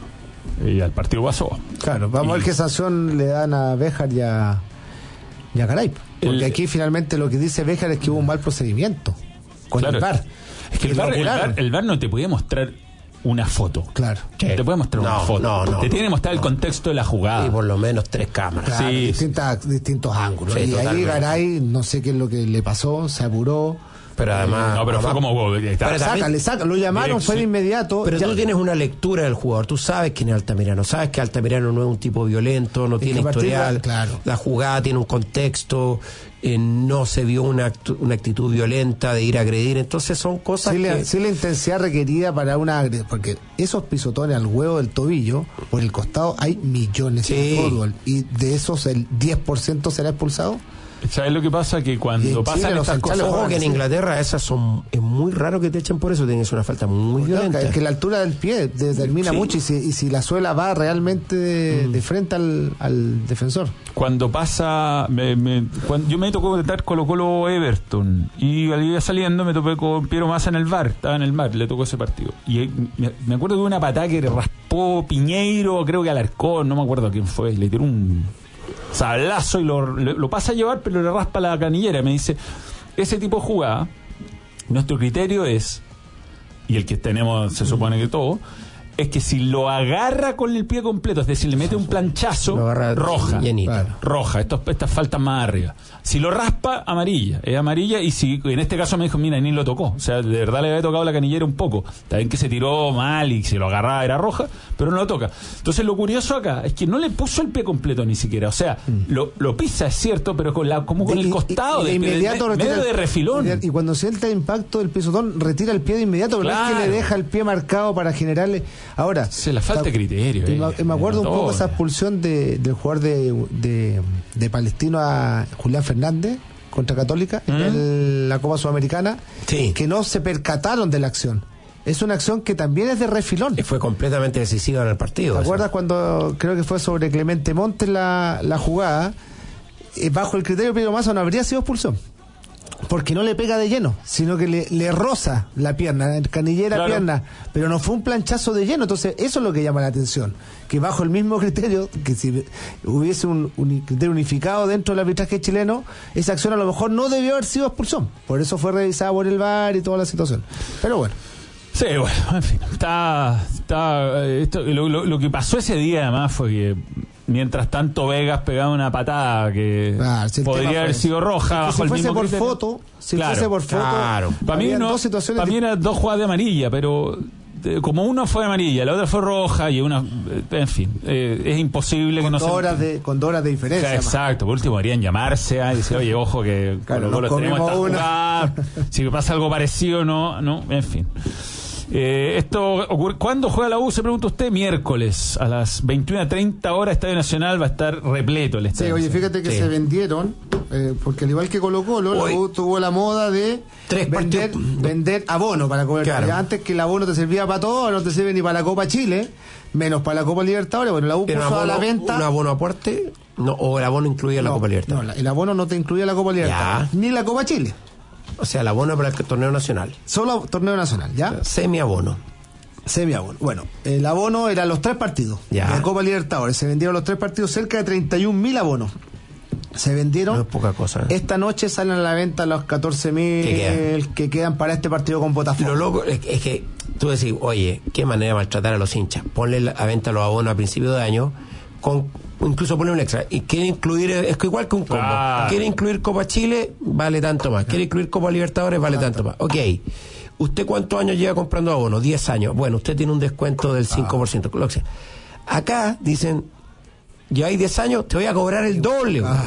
eh, al partido pasó. Claro, vamos y... a ver qué sanción le dan a Béjar y a, y a Garay, porque el... aquí finalmente lo que dice Béjar es que hubo un mal procedimiento con claro, el V A R. Es que el V A R, el, V A R, el V A R no te podía mostrar una foto. Claro. ¿Qué? Te puede mostrar no, una foto. No, no, te tiene que mostrar no. el contexto de la jugada. Y por lo menos tres cámaras. Claro, sí, distintas, distintos ángulos. Sí, y totalmente. ahí Garay, no sé qué es lo que le pasó, se apuró. Pero además... No, pero además, fue como... Pero saca, le saca, lo llamaron, Direct, fue de sí. inmediato. Pero ya, tú tienes una lectura del jugador, tú sabes quién es Altamirano, sabes que Altamirano no es un tipo violento, no es tiene historial, de, claro. La jugada tiene un contexto, eh, no se vio una, actu- una actitud violenta de ir a agredir, entonces son cosas sí, que... la, sí la intensidad requerida para una... Porque esos pisotones al huevo del tobillo, por el costado hay millones sí. de fútbol, y de esos el diez por ciento será expulsado. ¿Sabes lo que pasa? Que cuando pasan estas cosas... Ojo que en Inglaterra esas son... Es muy raro que te echen por eso, tiene que ser una falta muy violenta. Es que la altura del pie determina sí. mucho, y si, y si la suela va realmente de, mm. de frente al, al defensor. Cuando pasa... Me, me, cuando, yo me tocó tratar Colo Colo Everton, y al ir saliendo me topé con Piero Massa en el V A R, estaba en el V A R, le tocó ese partido. Y me, me acuerdo de una patada que raspó Piñeiro, creo que Alarcón, no me acuerdo quién fue, le tiró un... sablazo y lo, lo, lo pasa a llevar, pero le raspa la canillera. Me dice, ese tipo de jugada, nuestro criterio es, y el que tenemos se supone que todo, es que si lo agarra con el pie completo, es decir, le mete un planchazo, roja, claro. roja, estos, estas faltan más arriba. Si lo raspa, amarilla, es amarilla, y si en este caso me dijo, mira, ni lo tocó, o sea, de verdad le había tocado la canillera un poco, también que se tiró mal y si lo agarraba era roja, pero no lo toca. Entonces lo curioso acá es que no le puso el pie completo ni siquiera, o sea, mm. lo, lo pisa, es cierto, pero con la como con de, el costado, de, de, de inmediato de, de, medio de refilón. Y cuando siente el impacto del pisotón, retira el pie de inmediato, pero claro. no es que le deja el pie marcado para generarle... Ahora... Se la falta de criterio. Eh, eh, me acuerdo un todo. poco esa expulsión de, del jugador de, de, de Palestino a Julián Fernández contra Católica ¿Mm? en el, la Copa Sudamericana, sí. que no se percataron de la acción. Es una acción que también es de refilón. Y fue completamente decisiva en el partido. ¿Te acuerdas cuando creo que fue sobre Clemente Montes la, la jugada? Eh, bajo el criterio de Pedro Massa no habría sido expulsión, porque no le pega de lleno, sino que le, le roza la pierna, canillera claro. pierna, pero no fue un planchazo de lleno. Entonces eso es lo que llama la atención, que bajo el mismo criterio, que si hubiese un, un criterio unificado dentro del arbitraje chileno, esa acción a lo mejor no debió haber sido expulsión, por eso fue revisada por el V A R y toda la situación, pero bueno. Sí, bueno, en fin, está, está esto, lo, lo, lo que pasó ese día además fue que mientras tanto Vegas pegaba una patada que ah, si podría haber sido roja bajo si el fuese mismo por criterio. foto, si claro, fuese por foto, claro. Para mí no, dos situaciones para mí eran dos jugadas de amarilla, pero eh, como una fue amarilla, la otra fue roja y una, eh, en fin, eh, es imposible con que no dos se horas de con dos horas de diferencia. O sea, exacto, por último deberían llamarse a decir, oye, ojo que claro, con los tenemos esta una. jugada, si pasa algo parecido, no, no, en fin. Eh, esto ocurre, ¿cuándo juega la U? Se pregunta usted. Miércoles a las veintiuna treinta horas, Estadio Nacional va a estar repleto el estadio. Sí, oye, fíjate que sí. se vendieron, eh, porque al igual que Colo Colo, la U tuvo la moda de Tres vender, vender abono para comer. Claro. Antes que el abono te servía para todo, no te sirve ni para la Copa Chile, menos para la Copa Libertadores. Bueno, la U puso abono, a la venta un abono aparte, no, o el abono incluía no, la Copa Libertadores. No, el abono no te incluía la Copa Libertadores, ni la Copa Chile. O sea, el abono para el torneo nacional. Solo torneo nacional, ¿ya? O sea, semi-abono. Semi-abono. Bueno, el abono eran los tres partidos. Ya. De la Copa Libertadores. Se vendieron los tres partidos, cerca de treinta y un mil abonos. Se vendieron. No es poca cosa. ¿eh? Esta noche salen a la venta los catorce mil que, que quedan para este partido con Botafogo. Lo loco es, es que tú decís, oye, qué manera de maltratar a los hinchas. Ponle a venta los abonos a principio de año, con incluso poner un extra. Y quiere incluir, es que igual que un combo. Ah. Quiere incluir Copa Chile, vale tanto más. Quiere incluir Copa Libertadores, vale tanto más. Ok. ¿Usted cuántos años lleva comprando abonos? diez años. Bueno, usted tiene un descuento del cinco por ciento. Ah. Acá dicen, ya hay diez años, te voy a cobrar el doble. Ah.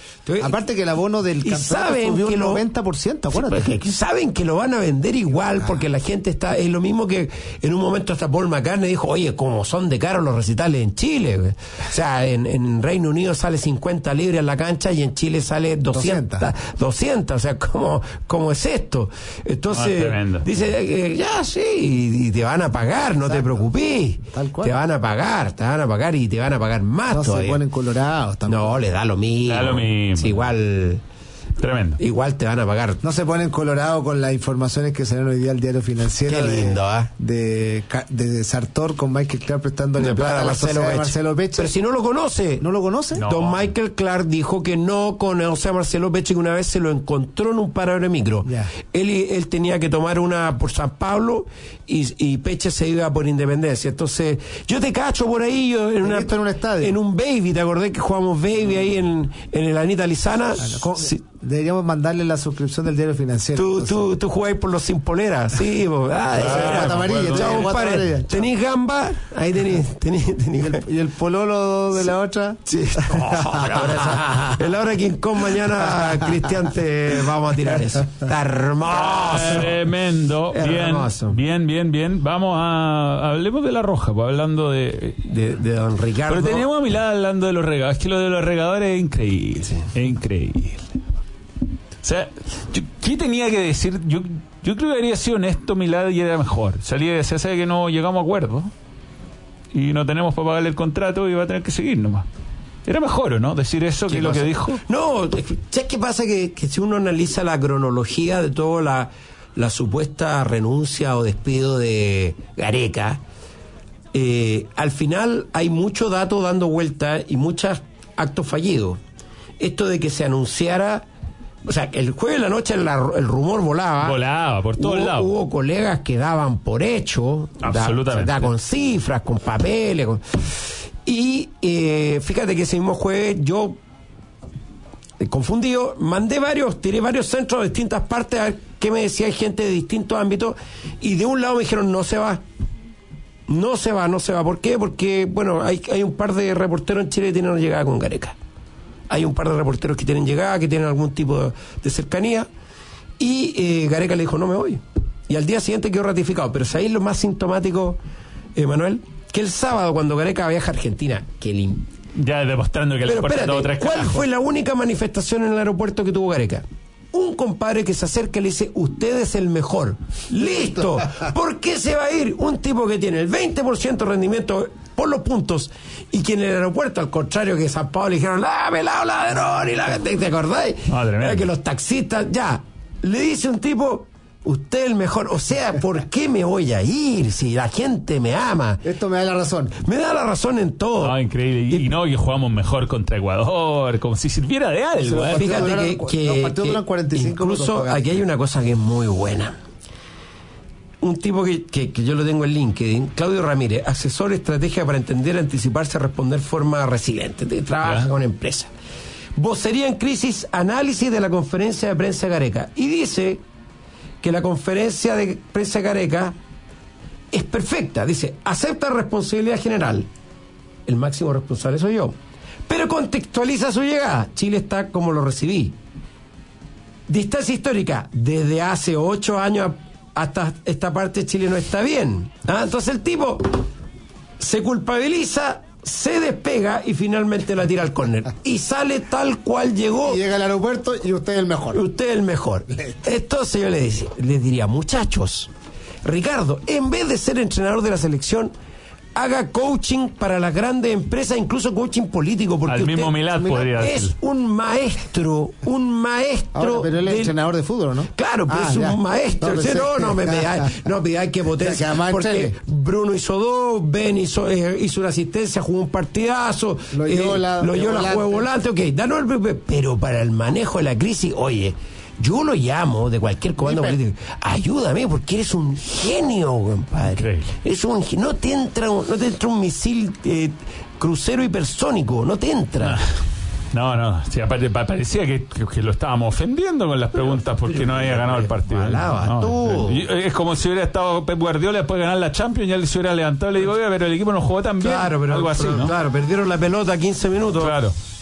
Entonces, aparte que el abono del campeonato subió un noventa por ciento, acuérdate. Sí, que saben que lo van a vender igual porque la gente está... Es lo mismo que en un momento hasta Paul McCartney dijo, oye, como son de caros los recitales en Chile. O sea, en, en Reino Unido sale cincuenta libras en la cancha y en Chile sale doscientos. doscientos, o sea, ¿cómo, cómo es esto? Entonces, no, dice, eh, ya, sí, y, y te van a pagar, no Exacto. te preocupes. Tal cual. Te van a pagar, te van a pagar y te van a pagar más no todavía. Se ponen colorados también. No, le da lo mismo. Da lo mismo. Sí, igual... Tremendo. Igual te van a pagar. No se ponen colorado con las informaciones que salieron hoy día al Diario Financiero. Qué lindo, ¿eh? De, de, de Sartor con Michael Clark prestándole plata a Marcelo Peche. Marcelo Peche. Pero si no lo conoce. ¿No lo conoce? No. Don Michael Clark dijo que no conoce a Marcelo Peche, que una vez se lo encontró en un paradero de micro. Yeah. Él, él tenía que tomar una por San Pablo y, y Peche se iba por Independencia. Entonces, yo te cacho por ahí. Yo, en, una, en un estadio. En un Baby, ¿te acordás que jugamos Baby ahí en, en el Anita Lizana? Bueno, sí. Deberíamos mandarle la suscripción del Diario Financiero. Tú, tú, tú jugáis por los sin poleras, sí. Vos. Ah, ah, amarilla, chao, compadre. ¿Tenís gamba? Ahí tenés. tenés, tenés. ¿Y, el, ¿Y el pololo de la otra? Sí. Oh, en la hora King Kong mañana, Cristian, te vamos a tirar eso. Está hermoso. Tremendo. Bien, hermoso. bien, bien, bien. Vamos a... Hablemos de La Roja, pues, hablando de... De, de don Ricardo. Pero teníamos a mi lado hablando de los regadores. Es que lo de los regadores es increíble. Sí. Es increíble. O sea, yo, ¿qué tenía que decir? Yo yo creo que habría sido honesto Milad y era mejor. Salía y decía, sabe que no llegamos a acuerdo y no tenemos para pagarle el contrato y va a tener que seguir nomás. Era mejor, ¿o no? Decir eso que lo que dijo. No, ¿sabes qué pasa? Que, que si uno analiza la cronología de toda la, la supuesta renuncia o despido de Gareca, eh, al final hay mucho dato dando vuelta y muchos actos fallidos. Esto de que se anunciara... O sea, el jueves de la noche el, el rumor volaba. Volaba por todos lados. Hubo colegas que daban por hecho. Absolutamente. Da, da con cifras, con papeles. Con... Y eh, fíjate que ese mismo jueves yo, eh, confundido, mandé varios, tiré varios centros de distintas partes a ver qué me decía gente de distintos ámbitos. Y de un lado me dijeron, no se va. No se va, no se va. ¿Por qué? Porque, bueno, hay, hay un par de reporteros en Chile que tienen una llegada con Gareca. Hay un par de reporteros que tienen llegada, que tienen algún tipo de, de cercanía. Y eh, Gareca le dijo, no me voy. Y al día siguiente quedó ratificado. Pero ¿sabéis lo más sintomático, eh, Manuel? Que el sábado, cuando Gareca viaja a Argentina, que le... Ya demostrando que el aeropuerto todo tres ¿cuál carajos. fue la única manifestación en el aeropuerto que tuvo Gareca? Un compadre que se acerca y le dice, usted es el mejor. ¡Listo! ¿Por qué se va a ir un tipo que tiene el veinte por ciento de rendimiento por los puntos y que en el aeropuerto, al contrario que San Pablo, le dijeron, ¡ah, pelado ladrón! Y la, ¿te, ¿te acordáis? Ah, Era que los taxistas, ya, le dice un tipo, usted es el mejor. O sea, ¿por qué me voy a ir si la gente me ama? Esto me da la razón. Me da la razón en todo. No, increíble. Y, y no, que jugamos mejor contra Ecuador, como si sirviera de algo. ¿eh? Fíjate que, que, que incluso aquí hay una cosa que es muy buena. Un tipo que, que, que yo lo tengo en LinkedIn, Claudio Ramírez, asesor estrategia para entender, anticiparse, responder de forma resiliente. Trabaja ¿Ya? con empresas. Vocería en crisis, análisis de la conferencia de prensa Gareca. Y dice que la conferencia de prensa Gareca es perfecta. Dice, acepta responsabilidad general. El máximo responsable soy yo. Pero contextualiza su llegada. Chile está como lo recibí. Distancia histórica. Desde hace ocho años hasta esta parte de Chile no está bien. ¿Ah? Entonces el tipo se culpabiliza, se despega y finalmente la tira al córner. Y sale tal cual llegó. Y llega al aeropuerto y usted es el mejor. Usted es el mejor. Entonces yo le dice, les diría, muchachos, Ricardo, en vez de ser entrenador de la selección, haga coaching para las grandes empresas, incluso coaching político, porque al usted mismo Milad podría es decir. un maestro, un maestro. Ahora, pero él es del... entrenador de fútbol, ¿no? Claro, pero ah, es ya. un maestro. No, no, no, no, me, me, no, me hay que potencia. Porque Bruno hizo dos, Ben hizo, eh, hizo una asistencia, jugó un partidazo, Loyola, eh, Loyola volante. jugó volante, ok, ganó el, pero para el manejo de la crisis, oye, yo lo llamo de cualquier comando sí, político. Ayúdame, porque eres un genio, compadre. Increíble. Eres un no te entra un, no te entra un misil eh, crucero hipersónico, no te entra. No, no, sí, aparte parecía que, que, que lo estábamos ofendiendo con las preguntas porque no había ganado el partido. No, tú. Es como si hubiera estado Pep Guardiola después de ganar la Champions y él se hubiera levantado y le digo, oiga, pero el equipo no jugó tan bien. Claro, pero, algo así, pero, ¿no? Claro, perdieron la pelota quince minutos. Claro.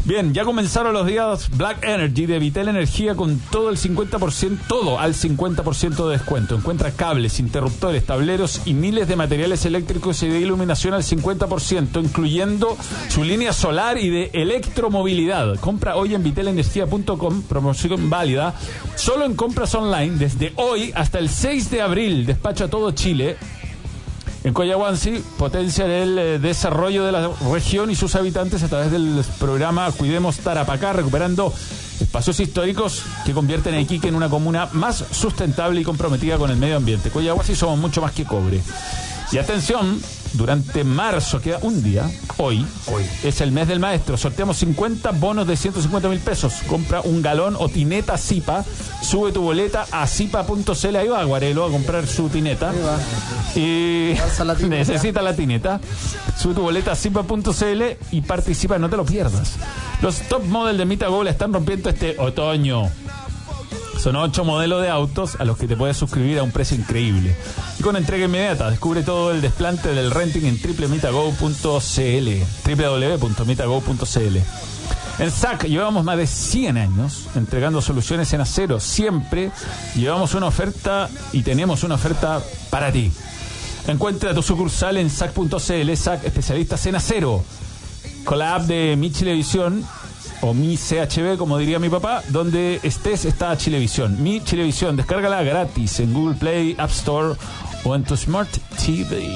Bien, ya comenzaron los días Black Energy de Vitel Energía con todo el cincuenta por ciento, todo al cincuenta por ciento de descuento. Encuentra cables, interruptores, tableros y miles de materiales eléctricos y de iluminación al cincuenta por ciento, incluyendo su línea solar y de electromovilidad. Compra hoy en vitel energía punto com, promoción válida solo en compras online desde hoy hasta el seis de abril. Despacho a todo Chile. En Coyahuasi potencia el eh, desarrollo de la región y sus habitantes a través del programa Cuidemos Tarapacá, recuperando espacios históricos que convierten a Iquique en una comuna más sustentable y comprometida con el medio ambiente. Coyahuasi somos mucho más que cobre. Y atención, durante marzo, queda un día, hoy, hoy, es el mes del maestro. Sorteamos cincuenta bonos de ciento cincuenta mil pesos. Compra un galón o tineta Zipa, sube tu boleta a zipa punto c l. Ahí va Guarelo a comprar su tineta. Y la tineta. Necesita la tineta. Sube tu boleta a zipa punto c l y participa, no te lo pierdas. Los top model de Mitago la están rompiendo este otoño. Son ocho modelos de autos a los que te puedes suscribir a un precio increíble. Y con entrega inmediata, descubre todo el desplante del renting en w w w punto mitago punto c l. w w w punto mitago punto c l. En S A C llevamos más de cien años entregando soluciones en acero. Siempre llevamos una oferta y tenemos una oferta para ti. Encuentra tu sucursal en S A C punto c l. S A C, especialistas en acero. Con la app de Mi Chilevisión, o Mi C H B, como diría mi papá, donde estés está Chilevisión. Mi Chilevisión, descárgala gratis en Google Play, App Store o en tu Smart T V.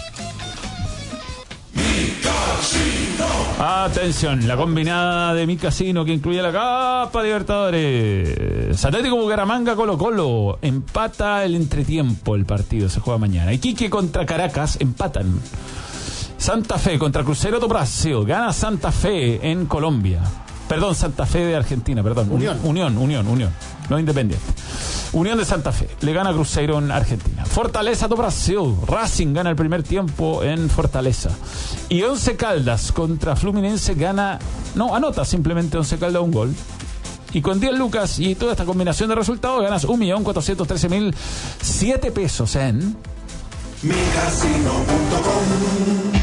Atención, la combinada de Mi Casino que incluye la Copa Libertadores. Atlético Bucaramanga, Colo Colo. Empata el entretiempo el partido, se juega mañana. Iquique contra Caracas, empatan. Santa Fe contra Cruzeiro do Brasil. Gana Santa Fe en Colombia. Perdón, Santa Fe de Argentina, perdón. Unión. Unión, Unión, Unión. No Independiente. Unión de Santa Fe. Le gana Cruzeiro en Argentina. Fortaleza do Brasil. Racing gana el primer tiempo en Fortaleza. Y Once Caldas contra Fluminense gana... No, anota simplemente Once Caldas un gol. Y con diez lucas y toda esta combinación de resultados ganas un millón cuatrocientos trece mil siete pesos en... mi casino punto com.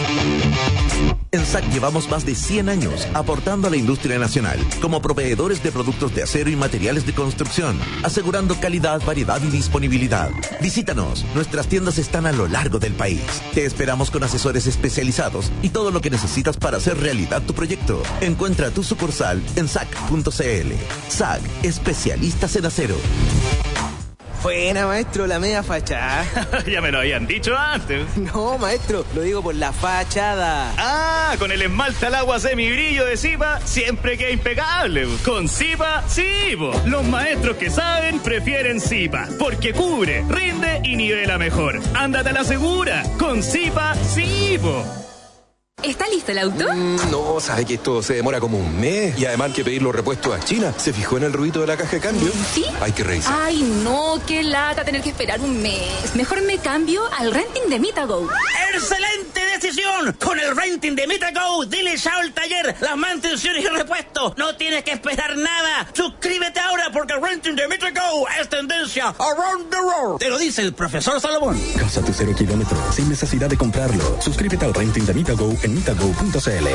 En S A C llevamos más de cien años aportando a la industria nacional como proveedores de productos de acero y materiales de construcción, asegurando calidad, variedad y disponibilidad. Visítanos, nuestras tiendas están a lo largo del país. Te esperamos con asesores especializados y todo lo que necesitas para hacer realidad tu proyecto. Encuentra tu sucursal en S A C punto c l. S A C, especialistas en acero. Buena, maestro, la media fachada. Ya me lo habían dicho antes. No, maestro, lo digo por la fachada. Ah, con el esmalte al agua semibrillo de Zipa siempre queda impecable. Con Zipa, sí, po. Los maestros que saben prefieren Zipa, porque cubre, rinde y nivela mejor. Ándate a la segura. Con Zipa, sí, po. ¿Está listo el auto? Mm, no, sabe que esto se demora como un mes. Y además hay que pedir los repuestos a China. ¿Se fijó en el ruido de la caja de cambio? ¿Sí? Hay que revisar. Ay, no, qué lata tener que esperar un mes. Mejor me cambio al renting de Mitago. ¡Excelente decisión! Con el renting de Mitago, dile chao al taller, las mantenciones y repuestos. No tienes que esperar nada. Suscríbete ahora porque el renting de Mitago es tendencia around the world. Te lo dice el profesor Salomón. Casa tu cero kilómetros sin necesidad de comprarlo. Suscríbete al renting de Mitago en mitago punto c l.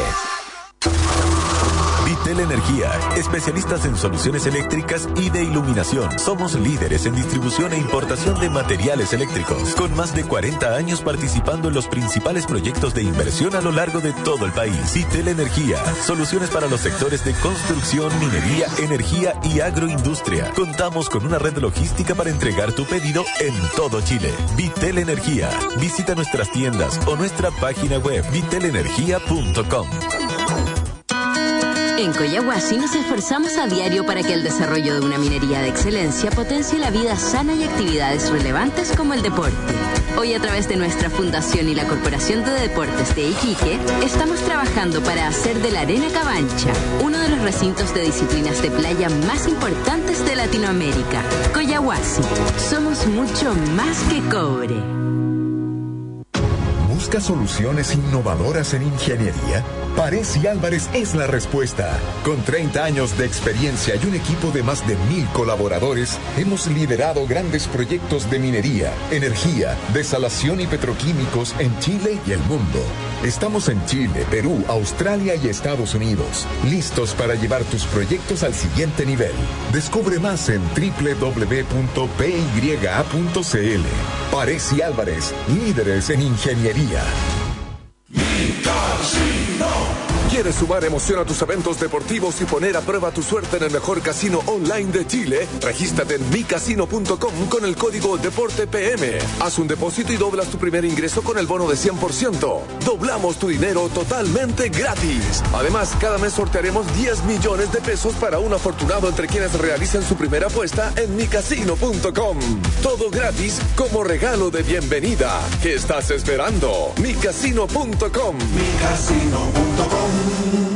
Vitel Energía, especialistas en soluciones eléctricas y de iluminación. Somos líderes en distribución e importación de materiales eléctricos, con más de cuarenta años participando en los principales proyectos de inversión a lo largo de todo el país. Vitel Energía, soluciones para los sectores de construcción, minería, energía y agroindustria. Contamos con una red logística para entregar tu pedido en todo Chile. Vitel Energía. Visita nuestras tiendas o nuestra página web vitel energía punto com. En Coyahuasi nos esforzamos a diario para que el desarrollo de una minería de excelencia potencie la vida sana y actividades relevantes como el deporte. Hoy, a través de nuestra fundación y la Corporación de Deportes de Iquique, estamos trabajando para hacer de la Arena Cabancha uno de los recintos de disciplinas de playa más importantes de Latinoamérica. Coyahuasi, somos mucho más que cobre. ¿Busca soluciones innovadoras en ingeniería? Parés y Álvarez es la respuesta. Con treinta años de experiencia y un equipo de más de mil colaboradores, hemos liderado grandes proyectos de minería, energía, desalación y petroquímicos en Chile y el mundo. Estamos en Chile, Perú, Australia y Estados Unidos, listos para llevar tus proyectos al siguiente nivel. Descubre más en doble u doble u doble u punto p y a punto c l. Parés y Álvarez, líderes en ingeniería. ¿Quieres sumar emoción a tus eventos deportivos y poner a prueba tu suerte en el mejor casino online de Chile? Regístrate en mi casino punto com con el código DEPORTEPM. Haz un depósito y doblas tu primer ingreso con el bono de cien por ciento. Doblamos tu dinero totalmente gratis. Además, cada mes sortearemos diez millones de pesos para un afortunado entre quienes realicen su primera apuesta en mi casino punto com. Todo gratis como regalo de bienvenida. ¿Qué estás esperando? mi casino punto com. mi casino punto com.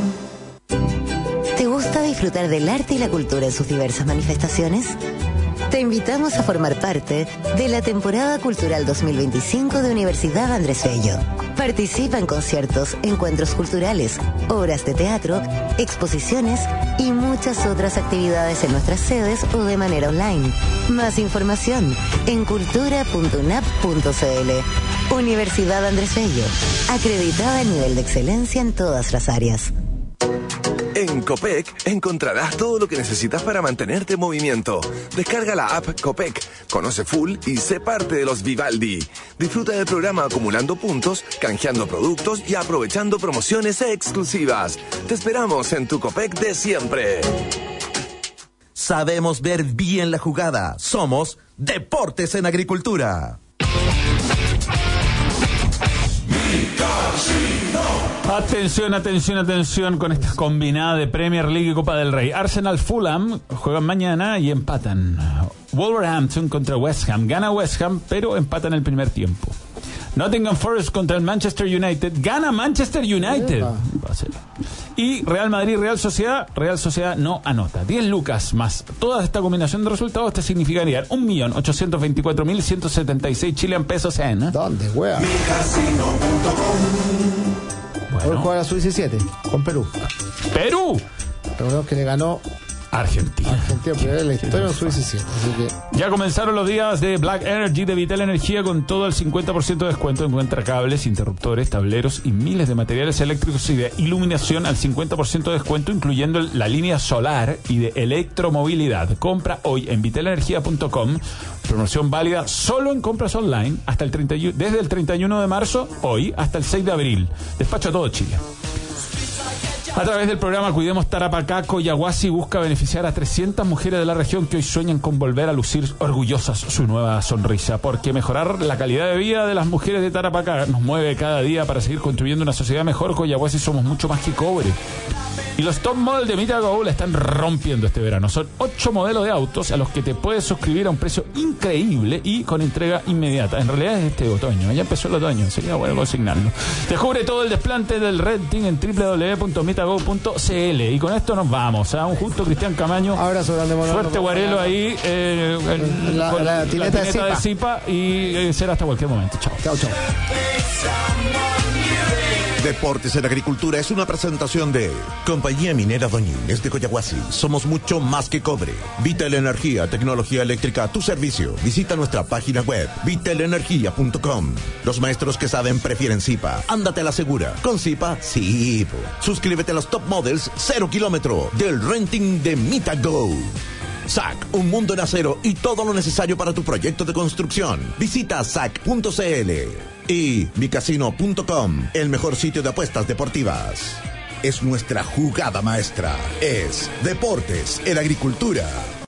¿Te gusta disfrutar del arte y la cultura en sus diversas manifestaciones? Te invitamos a formar parte de la temporada cultural dos mil veinticinco de Universidad Andrés Bello. Participa en conciertos, encuentros culturales, obras de teatro, exposiciones y muchas otras actividades en nuestras sedes o de manera online. Más información en cultura punto u n a p punto c l. Universidad Andrés Bello, acreditada a nivel de excelencia en todas las áreas. En Copec encontrarás todo lo que necesitas para mantenerte en movimiento. Descarga la app Copec, conoce full y sé parte de los Vivaldi. Disfruta del programa acumulando puntos, canjeando productos y aprovechando promociones exclusivas. Te esperamos en tu Copec de siempre. Sabemos ver bien la jugada. Somos Deportes en Agricultura. Atención, atención, atención con esta combinada de Premier League y Copa del Rey. Arsenal Fulham juegan mañana y empatan. Wolverhampton contra West Ham. Gana West Ham, pero empatan el primer tiempo. Nottingham Forest contra el Manchester United. Gana Manchester United. Y Real Madrid, Real Sociedad. Real Sociedad no anota. diez lucas más. Toda esta combinación de resultados te significaría un millón ochocientos veinticuatro mil ciento setenta y seis chilean pesos en... ¿Dónde, wea? mi casino punto com. Hoy juega la sub diecisiete con Perú. ¡Perú! Recordemos que le ganó Argentina. Argentina, pero era la historia de sub diecisiete. Así que... Ya comenzaron los días de Black Energy de Vital Energía con todo el cincuenta por ciento de descuento. Encuentra cables, interruptores, tableros y miles de materiales eléctricos y de iluminación al cincuenta por ciento de descuento, incluyendo la línea solar y de electromovilidad. Compra hoy en vital energía punto com. Promoción válida solo en compras online hasta el treinta y uno, desde el treinta y uno de marzo, hoy, hasta el seis de abril. Despacho a todo Chile. A través del programa Cuidemos Tarapacá, Coyahuasi busca beneficiar a trescientas mujeres de la región que hoy sueñan con volver a lucir orgullosas su nueva sonrisa, porque mejorar la calidad de vida de las mujeres de Tarapacá nos mueve cada día para seguir construyendo una sociedad mejor. Coyahuasi somos mucho más que cobre. Y los top models de Mitago la están rompiendo este verano. Son ocho modelos de autos a los que te puedes suscribir a un precio increíble y con entrega inmediata. En realidad es este otoño, ya empezó el otoño, sería bueno consignarlo. Descubre todo el desplante del renting en doble u doble u doble u punto mitago punto c l. Y con esto nos vamos. A un justo Cristian Camaño. Abrazo grande, mono. Fuerte Guarelo ahí. Eh, en, la, con la, la tineta de Zipa. Y eh, será hasta cualquier momento. Chao. Chao, chao. Deportes en Agricultura es una presentación de Compañía Minera Doñínguez de Coyahuasi. Somos mucho más que cobre. Vital Energía, tecnología eléctrica a tu servicio. Visita nuestra página web vital energía punto com. Los maestros que saben prefieren Zipa. Ándate a la segura. Con Zipa, sí. Suscríbete a los top models cero kilómetro del renting de Mitago. S A C, un mundo en acero y todo lo necesario para tu proyecto de construcción. Visita S A C punto c l y mi casino punto com, el mejor sitio de apuestas deportivas. Es nuestra jugada maestra. Es Deportes en Agricultura.